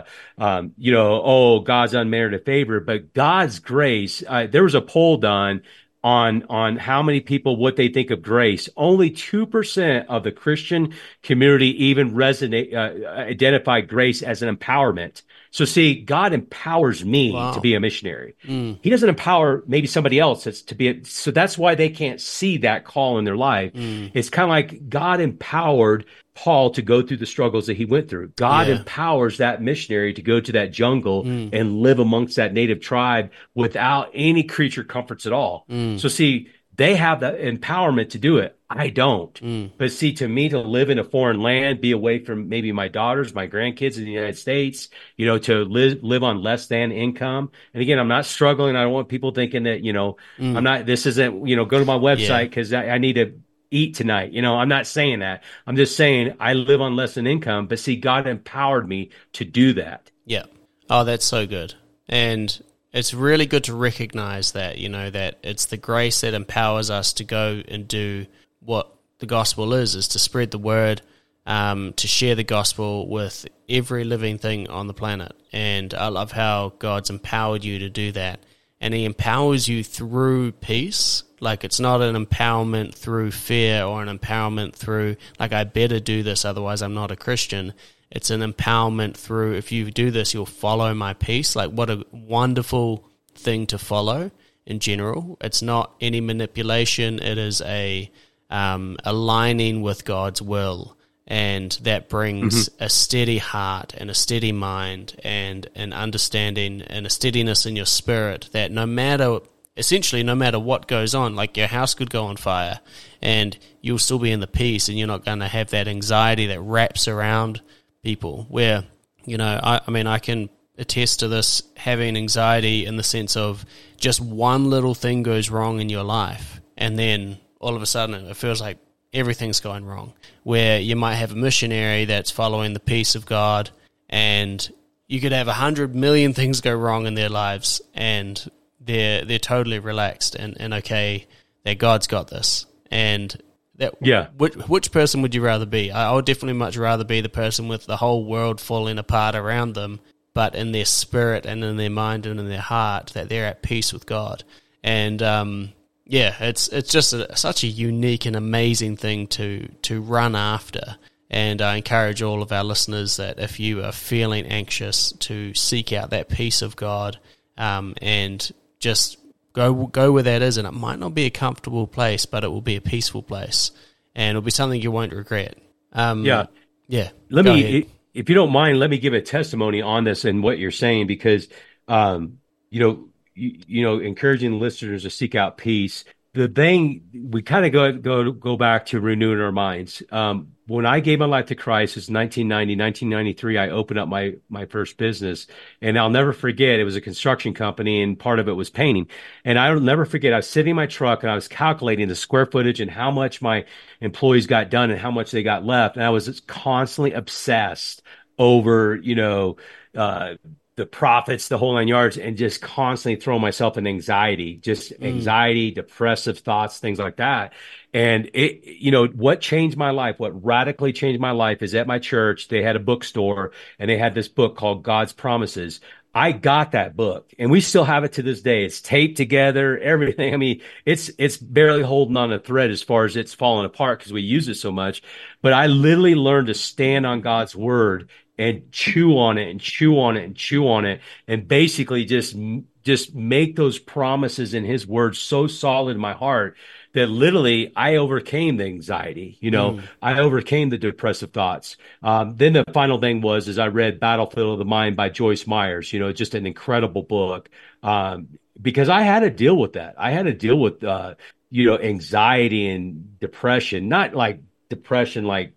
God's unmerited favor. But God's grace, there was a poll done on how many people, what they think of grace. Only 2% of the Christian community even identify grace as an empowerment. So see, God empowers me to be a missionary. He doesn't empower maybe somebody else so that's why they can't see that call in their life. It's kind of like God empowered Paul to go through the struggles that he went through. God empowers that missionary to go to that jungle and live amongst that native tribe without any creature comforts at all. So see, they have the empowerment to do it. I don't. But see, to me, to live in a foreign land, be away from maybe my daughters, my grandkids in the United States, to live on less than income. And again, I'm not struggling. I don't want people thinking that, I'm not, this isn't, go to my website because I need to eat tonight. I'm not saying that. I'm just saying I live on less than income, but see, God empowered me to do that. Yeah. Oh, that's so good. And it's really good to recognize that, that it's the grace that empowers us to go and do what the gospel is to spread the word, to share the gospel with every living thing on the planet. And I love how God's empowered you to do that. And he empowers you through peace. Like, it's not an empowerment through fear or an empowerment through, like, I better do this, otherwise I'm not a Christian. It's an empowerment through, if you do this, you'll follow my peace. Like, what a wonderful thing to follow in general. It's not any manipulation. It is aligning with God's will. And that brings a steady heart and a steady mind and an understanding and a steadiness in your spirit that no matter what goes on, like your house could go on fire and you'll still be in the peace, and you're not going to have that anxiety that wraps around people where, I can attest to this, having anxiety in the sense of just one little thing goes wrong in your life and then all of a sudden it feels like everything's going wrong, where you might have a missionary that's following the peace of God and you could have 100 million things go wrong in their lives and they're totally relaxed and okay, that God's got this. And which person would you rather be? I would definitely much rather be the person with the whole world falling apart around them, but in their spirit and in their mind and in their heart that they're at peace with God. And it's just such a unique and amazing thing to run after. And I encourage all of our listeners that if you are feeling anxious, to seek out that peace of God, and just go where that is. And it might not be a comfortable place, but it will be a peaceful place, and it'll be something you won't regret. Let me, if you don't mind, let me give a testimony on this and what you're saying, because encouraging listeners to seek out peace. The thing, we kind of go back to renewing our minds. When I gave my life to Christ, it's 1993, I opened up my first business, and I'll never forget, it was a construction company and part of it was painting. And I'll never forget, I was sitting in my truck and I was calculating the square footage and how much my employees got done and how much they got left. And I was just constantly obsessed over, the prophets, the whole 9 yards, and just constantly throw myself in anxiety, just anxiety, depressive thoughts, things like that. And what changed my life, what radically changed my life is at my church, they had a bookstore and they had this book called God's Promises. I got that book and we still have it to this day. It's taped together, everything. I mean, it's barely holding on a thread as far as it's falling apart because we use it so much. But I literally learned to stand on God's word and chew on it and chew on it and chew on it and basically just make those promises in his word so solid in my heart that literally I overcame the anxiety, I overcame the depressive thoughts. Then the final thing is I read Battlefield of the Mind by Joyce Myers, just an incredible book. Because I had to deal with that. I had to deal with, anxiety and depression, not like depression, like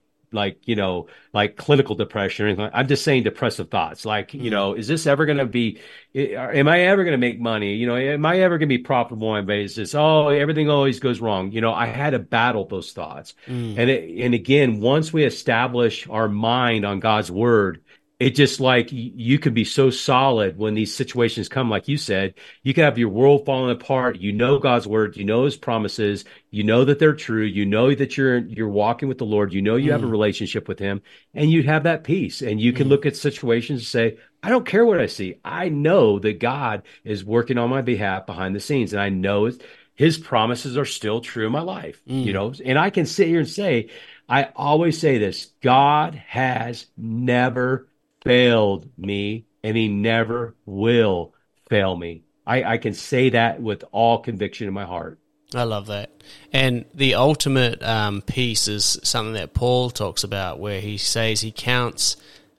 clinical depression or anything. I'm just saying depressive thoughts. Like, is this ever going to be, am I ever going to make money? Am I ever going to be profitable on basis? Oh, everything always goes wrong. I had to battle those thoughts. And again, once we establish our mind on God's word, it just like you could be so solid when these situations come, like you said, you can have your world falling apart. God's word, his promises, that they're true. That you're walking with the Lord. You have a relationship with him and you have that peace and you can look at situations and say, I don't care what I see. I know that God is working on my behalf behind the scenes. And I know his promises are still true in my life, and I can sit here and say, I always say this, God has never failed me and he never will fail me. I can say that with all conviction in my heart. I love that. And the ultimate piece is something that Paul talks about where he says he counts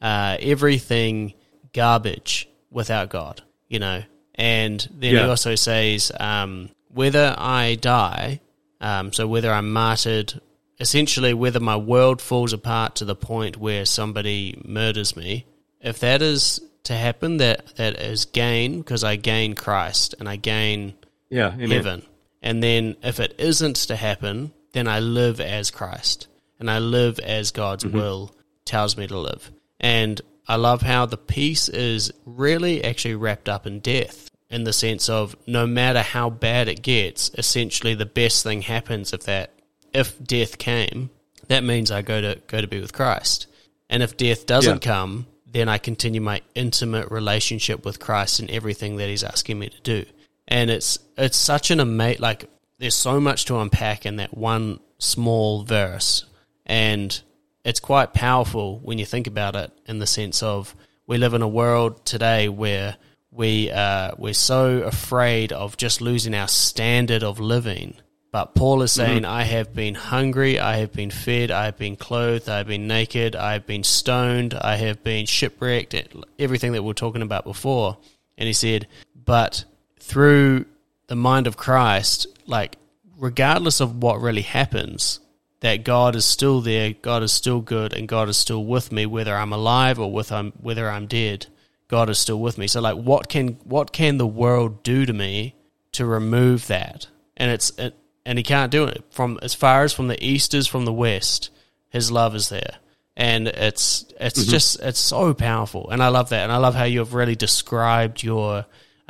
everything garbage without God, and then he also says whether I die, so whether I'm martyred, essentially whether my world falls apart to the point where somebody murders me, if that is to happen, that is gain because I gain Christ and I gain heaven. And then if it isn't to happen, then I live as Christ and I live as God's will tells me to live. And I love how the peace is really actually wrapped up in death in the sense of no matter how bad it gets, essentially the best thing happens if death came, that means I go to be with Christ. And if death doesn't come, then I continue my intimate relationship with Christ and everything that he's asking me to do. And it's such an amazing, there's so much to unpack in that one small verse. And it's quite powerful when you think about it in the sense of we live in a world today where we're so afraid of just losing our standard of living. But Paul is saying, I have been hungry, I have been fed, I have been clothed, I have been naked, I have been stoned, I have been shipwrecked, everything that we were talking about before. And he said, but through the mind of Christ, regardless of what really happens, that God is still there, God is still good, and God is still with me, whether I'm alive or whether I'm dead, God is still with me. So what can the world do to me to remove that? And he can't do it. From as far as from the east is from the west, his love is there. And it's so powerful. And I love that. And I love how you've really described your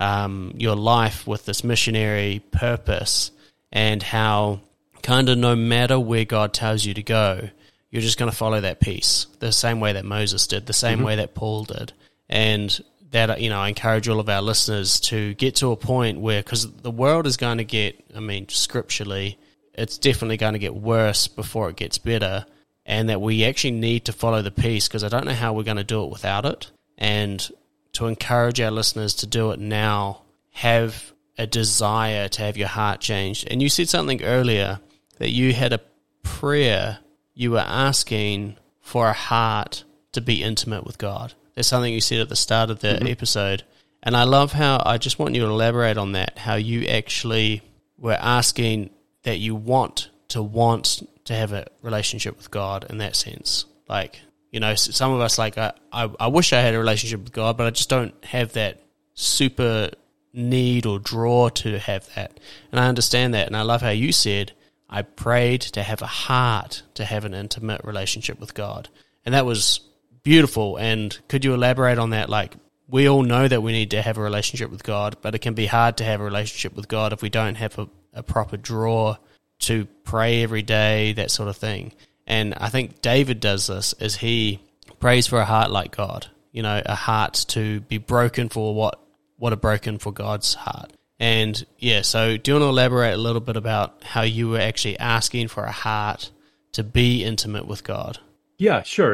life with this missionary purpose and how kind of no matter where God tells you to go, you're just going to follow that peace, the same way that Moses did, the same way that Paul did. And that, I encourage all of our listeners to get to a point where, because the world is going to get, scripturally, it's definitely going to get worse before it gets better, and that we actually need to follow the peace, because I don't know how we're going to do it without it. And to encourage our listeners to do it now, have a desire to have your heart changed. And you said something earlier that you had a prayer, you were asking for a heart to be intimate with God. There's something you said at the start of the episode. And I love how, I just want you to elaborate on that, how you actually were asking that you want to have a relationship with God in that sense. Some of us, I wish I had a relationship with God, but I just don't have that super need or draw to have that. And I understand that. And I love how you said, I prayed to have a heart to have an intimate relationship with God. And that was beautiful. And could you elaborate on that? we all know that we need to have a relationship with God, but it can be hard to have a relationship with God if we don't have a proper draw to pray every day, that sort of thing. And I think David does this, is he prays for a heart like God, a heart to be broken for what are broken for God's heart. And yeah, so do you want to elaborate a little bit about how you were actually asking for a heart to be intimate with God? Yeah, sure.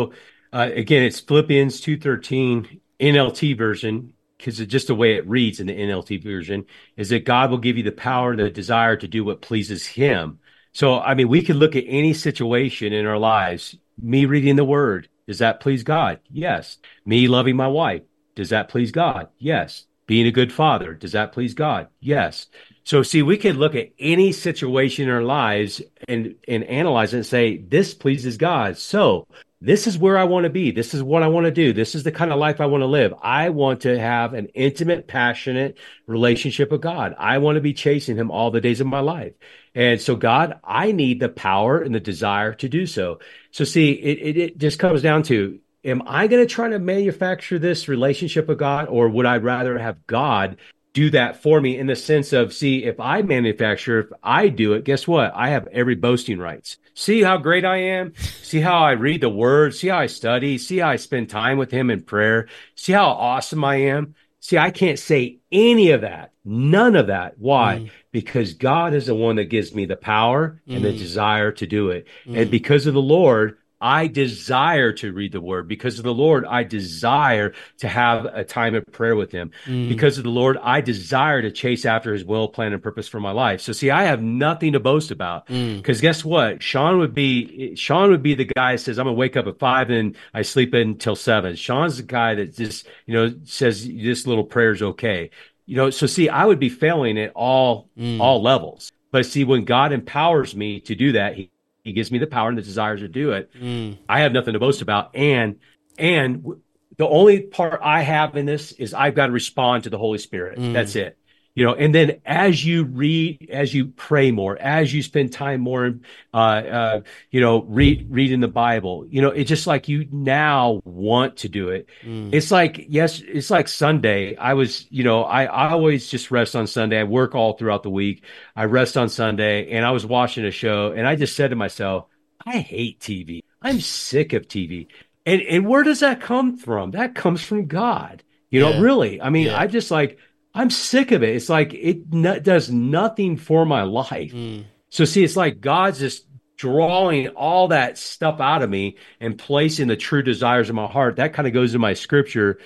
Again, it's Philippians 2:13 NLT version, because it's just the way it reads in the NLT version, is that God will give you the power and the desire to do what pleases him. So, I mean, we could look at any situation in our lives. Me reading the word, does that please God? Yes. Me loving my wife, does that please God? Yes. Being a good father, does that please God? Yes. So see, we could look at any situation in our lives and analyze it and say, this pleases God. So this is where I want to be. This is what I want to do. This is the kind of life I want to live. I want to have an intimate, passionate relationship with God. I want to be chasing him all the days of my life. And so, God, I need the power and the desire to do so. So see, it just comes down to, am I going to try to manufacture this relationship with God, or would I rather have God do that for me, in the sense of, see, if I manufacture, if I do it, guess what? I have every boasting rights. See how great I am? See how I read the word? See how I study? See how I spend time with him in prayer? See how awesome I am? See, I can't say any of that. None of that. Why? Because God is the one that gives me the power and the desire to do it. And because of the Lord, I desire to read the word. Because of the Lord, I desire to have a time of prayer with him. Because of the Lord, I desire to chase after his will, plan, and purpose for my life. So see, I have nothing to boast about, because guess what? Sean would be the guy that says, I'm going to wake up at 5 and I sleep until 7. Sean's the guy that just, says this little prayer is okay. So see, I would be failing at all levels. But see, when God empowers me to do that, he gives me the power and the desires to do it. I have nothing to boast about. And the only part I have in this is I've got to respond to the Holy Spirit. That's it. And then as you read, as you pray more, as you spend time more, reading the Bible, it's just like you now want to do it. It's like, yes, it's like Sunday. I always just rest on Sunday. I work all throughout the week. I rest on Sunday, and I was watching a show, and I just said to myself, I hate TV. I'm sick of TV. And where does that come from? That comes from God, really. I mean, I'm sick of it. It's like does nothing for my life. So see, it's like God's just drawing all that stuff out of me and placing the true desires of my heart. That kind of goes to my scripture,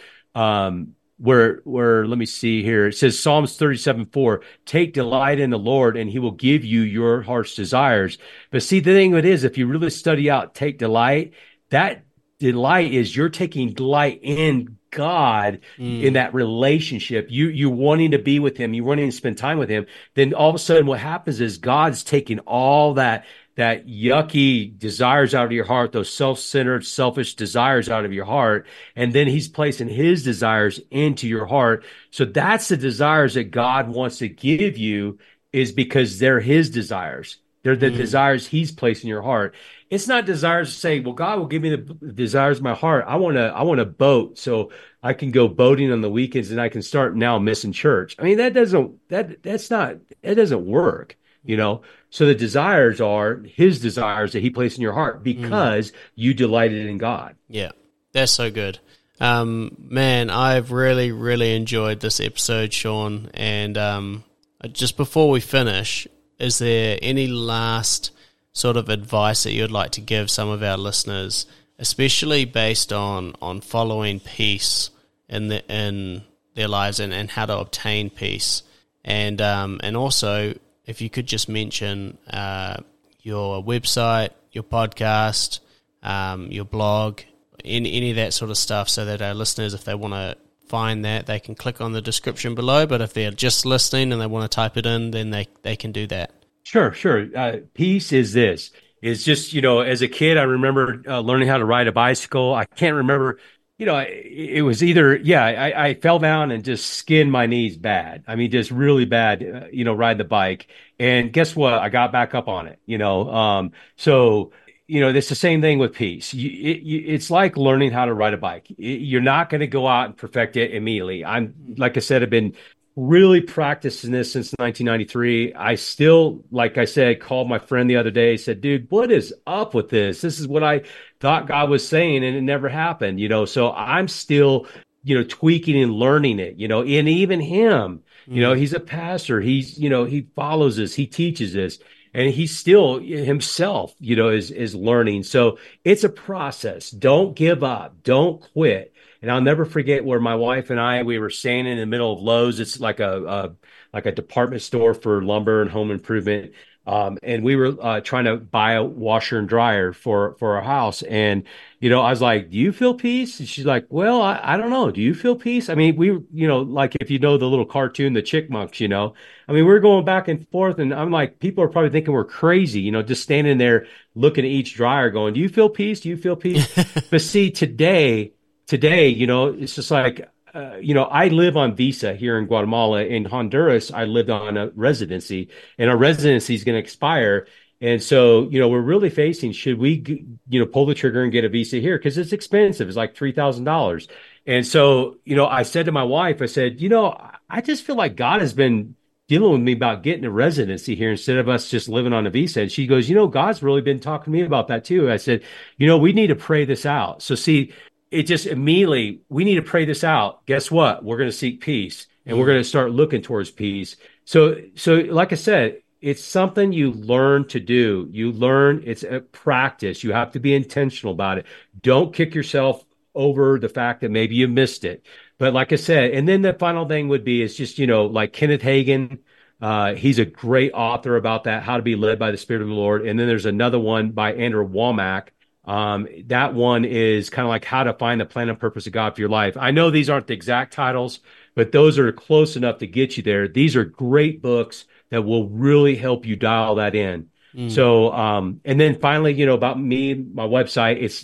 where let me see here. It says Psalms 37:4, take delight in the Lord and he will give you your heart's desires. But see, the thing of it is, if you really study out, take delight, that delight is you're taking delight in God, in that relationship, you wanting to be with him, you wanting to spend time with him. Then all of a sudden what happens is God's taking all that yucky desires out of your heart, those self-centered, selfish desires out of your heart. And then he's placing his desires into your heart. So that's the desires that God wants to give you, is because they're his desires. They're the desires he's placed in your heart. It's not desires to say, well, God will give me the desires of my heart. I want to boat so I can go boating on the weekends and I can start now missing church. I mean, that doesn't work, So the desires are his desires that he placed in your heart because you delighted in God. Yeah, that's so good. Man, I've really, really enjoyed this episode, Sean. And just before we finish, is there any last sort of advice that you'd like to give some of our listeners, especially based on following peace in their lives and how to obtain peace? And also, if you could just mention your website, your podcast, your blog, any of that sort of stuff, so that our listeners, if they want to find that, they can click on the description below. But if they're just listening and they want to type it in, then they can do that. Sure. Peace is this. It's just, as a kid, I remember learning how to ride a bicycle. I can't remember, it was either, I fell down and just skinned my knees bad. I mean, just really bad, riding the bike. And guess what? I got back up on it, So, it's the same thing with peace. It's like learning how to ride a bike. You're not going to go out and perfect it immediately. Like I said, I've been really practicing this since 1993. I still, like I said, called my friend the other day, said, dude, what is up with this? This is what I thought God was saying, and it never happened, so I'm still, tweaking and learning it, and even him, he's a pastor. He's, he follows this, he teaches this. And he's still himself, is learning. So it's a process. Don't give up. Don't quit. And I'll never forget where my wife and we were standing in the middle of Lowe's. It's like a department store for lumber and home improvement. And we were trying to buy a washer and dryer for our house. And, I was like, do you feel peace? And she's like, well, I don't know. Do you feel peace? I mean, we, like if the little cartoon, the Chickmunks, we were going back and forth. And I'm like, people are probably thinking we're crazy, just standing there looking at each dryer going, do you feel peace? Do you feel peace? But see, today, it's just like, I live on visa here in Guatemala. In Honduras, I lived on a residency, and our residency is going to expire. And so, we're really facing, should we, pull the trigger and get a visa here? Because it's expensive. It's like $3,000. And so, I said to my wife, I said, I just feel like God has been dealing with me about getting a residency here instead of us just living on a visa. And she goes, God's really been talking to me about that too. I said, we need to pray this out. So see, it just immediately, we need to pray this out. Guess what? We're going to seek peace, and we're going to start looking towards peace. So like I said, it's something you learn to do. It's a practice. You have to be intentional about it. Don't kick yourself over the fact that maybe you missed it. But like I said, and then the final thing would be is just, like Kenneth Hagin. He's a great author about that, how to be led by the Spirit of the Lord. And then there's another one by Andrew Womack. That one is kind of like how to find the plan and purpose of God for your life. I know these aren't the exact titles, but those are close enough to get you there. These are great books that will really help you dial that in. So, and then finally, about me, my website, it's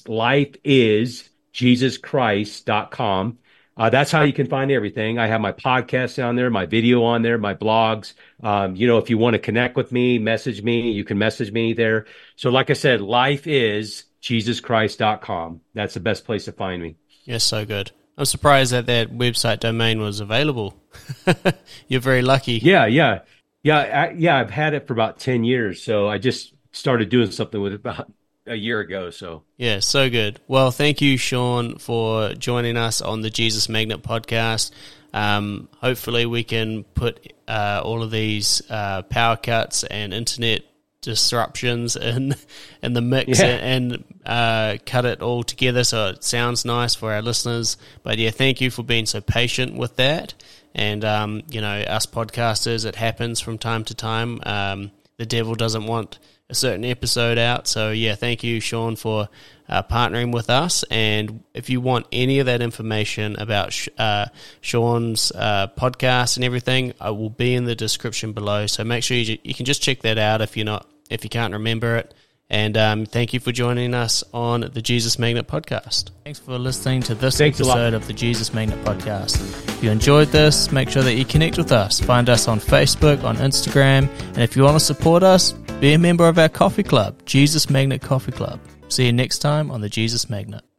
lifeisjesuschrist.com. That's how you can find everything. I have my podcast on there, my video on there, my blogs. If you want to connect with me, message me, you can message me there. So like I said, lifeisjesuschrist.com. That's the best place to find me. Yes, so good. I'm surprised that website domain was available. You're very lucky. Yeah. I've had it for about 10 years. So I just started doing something with it about a year ago. So yeah, so good. Well, thank you, Sean, for joining us on the Jesus Magnet podcast. Hopefully we can put all of these power cuts and internet disruptions in the mix and cut it all together so it sounds nice for our listeners. But yeah, thank you for being so patient with that. And us podcasters, it happens from time to time. The devil doesn't want a certain episode out. So yeah, thank you, Sean, for partnering with us. And if you want any of that information about Sean's podcast and everything, I will be in the description below. So make sure you can just check that out if you can't remember it. And thank you for joining us on the Jesus Magnet podcast. Thanks for listening to this episode of the Jesus Magnet podcast. If you enjoyed this, make sure that you connect with us. Find us on Facebook, on Instagram, and if you want to support us, be a member of our coffee club, Jesus Magnet Coffee Club. See you next time on the Jesus Magnet.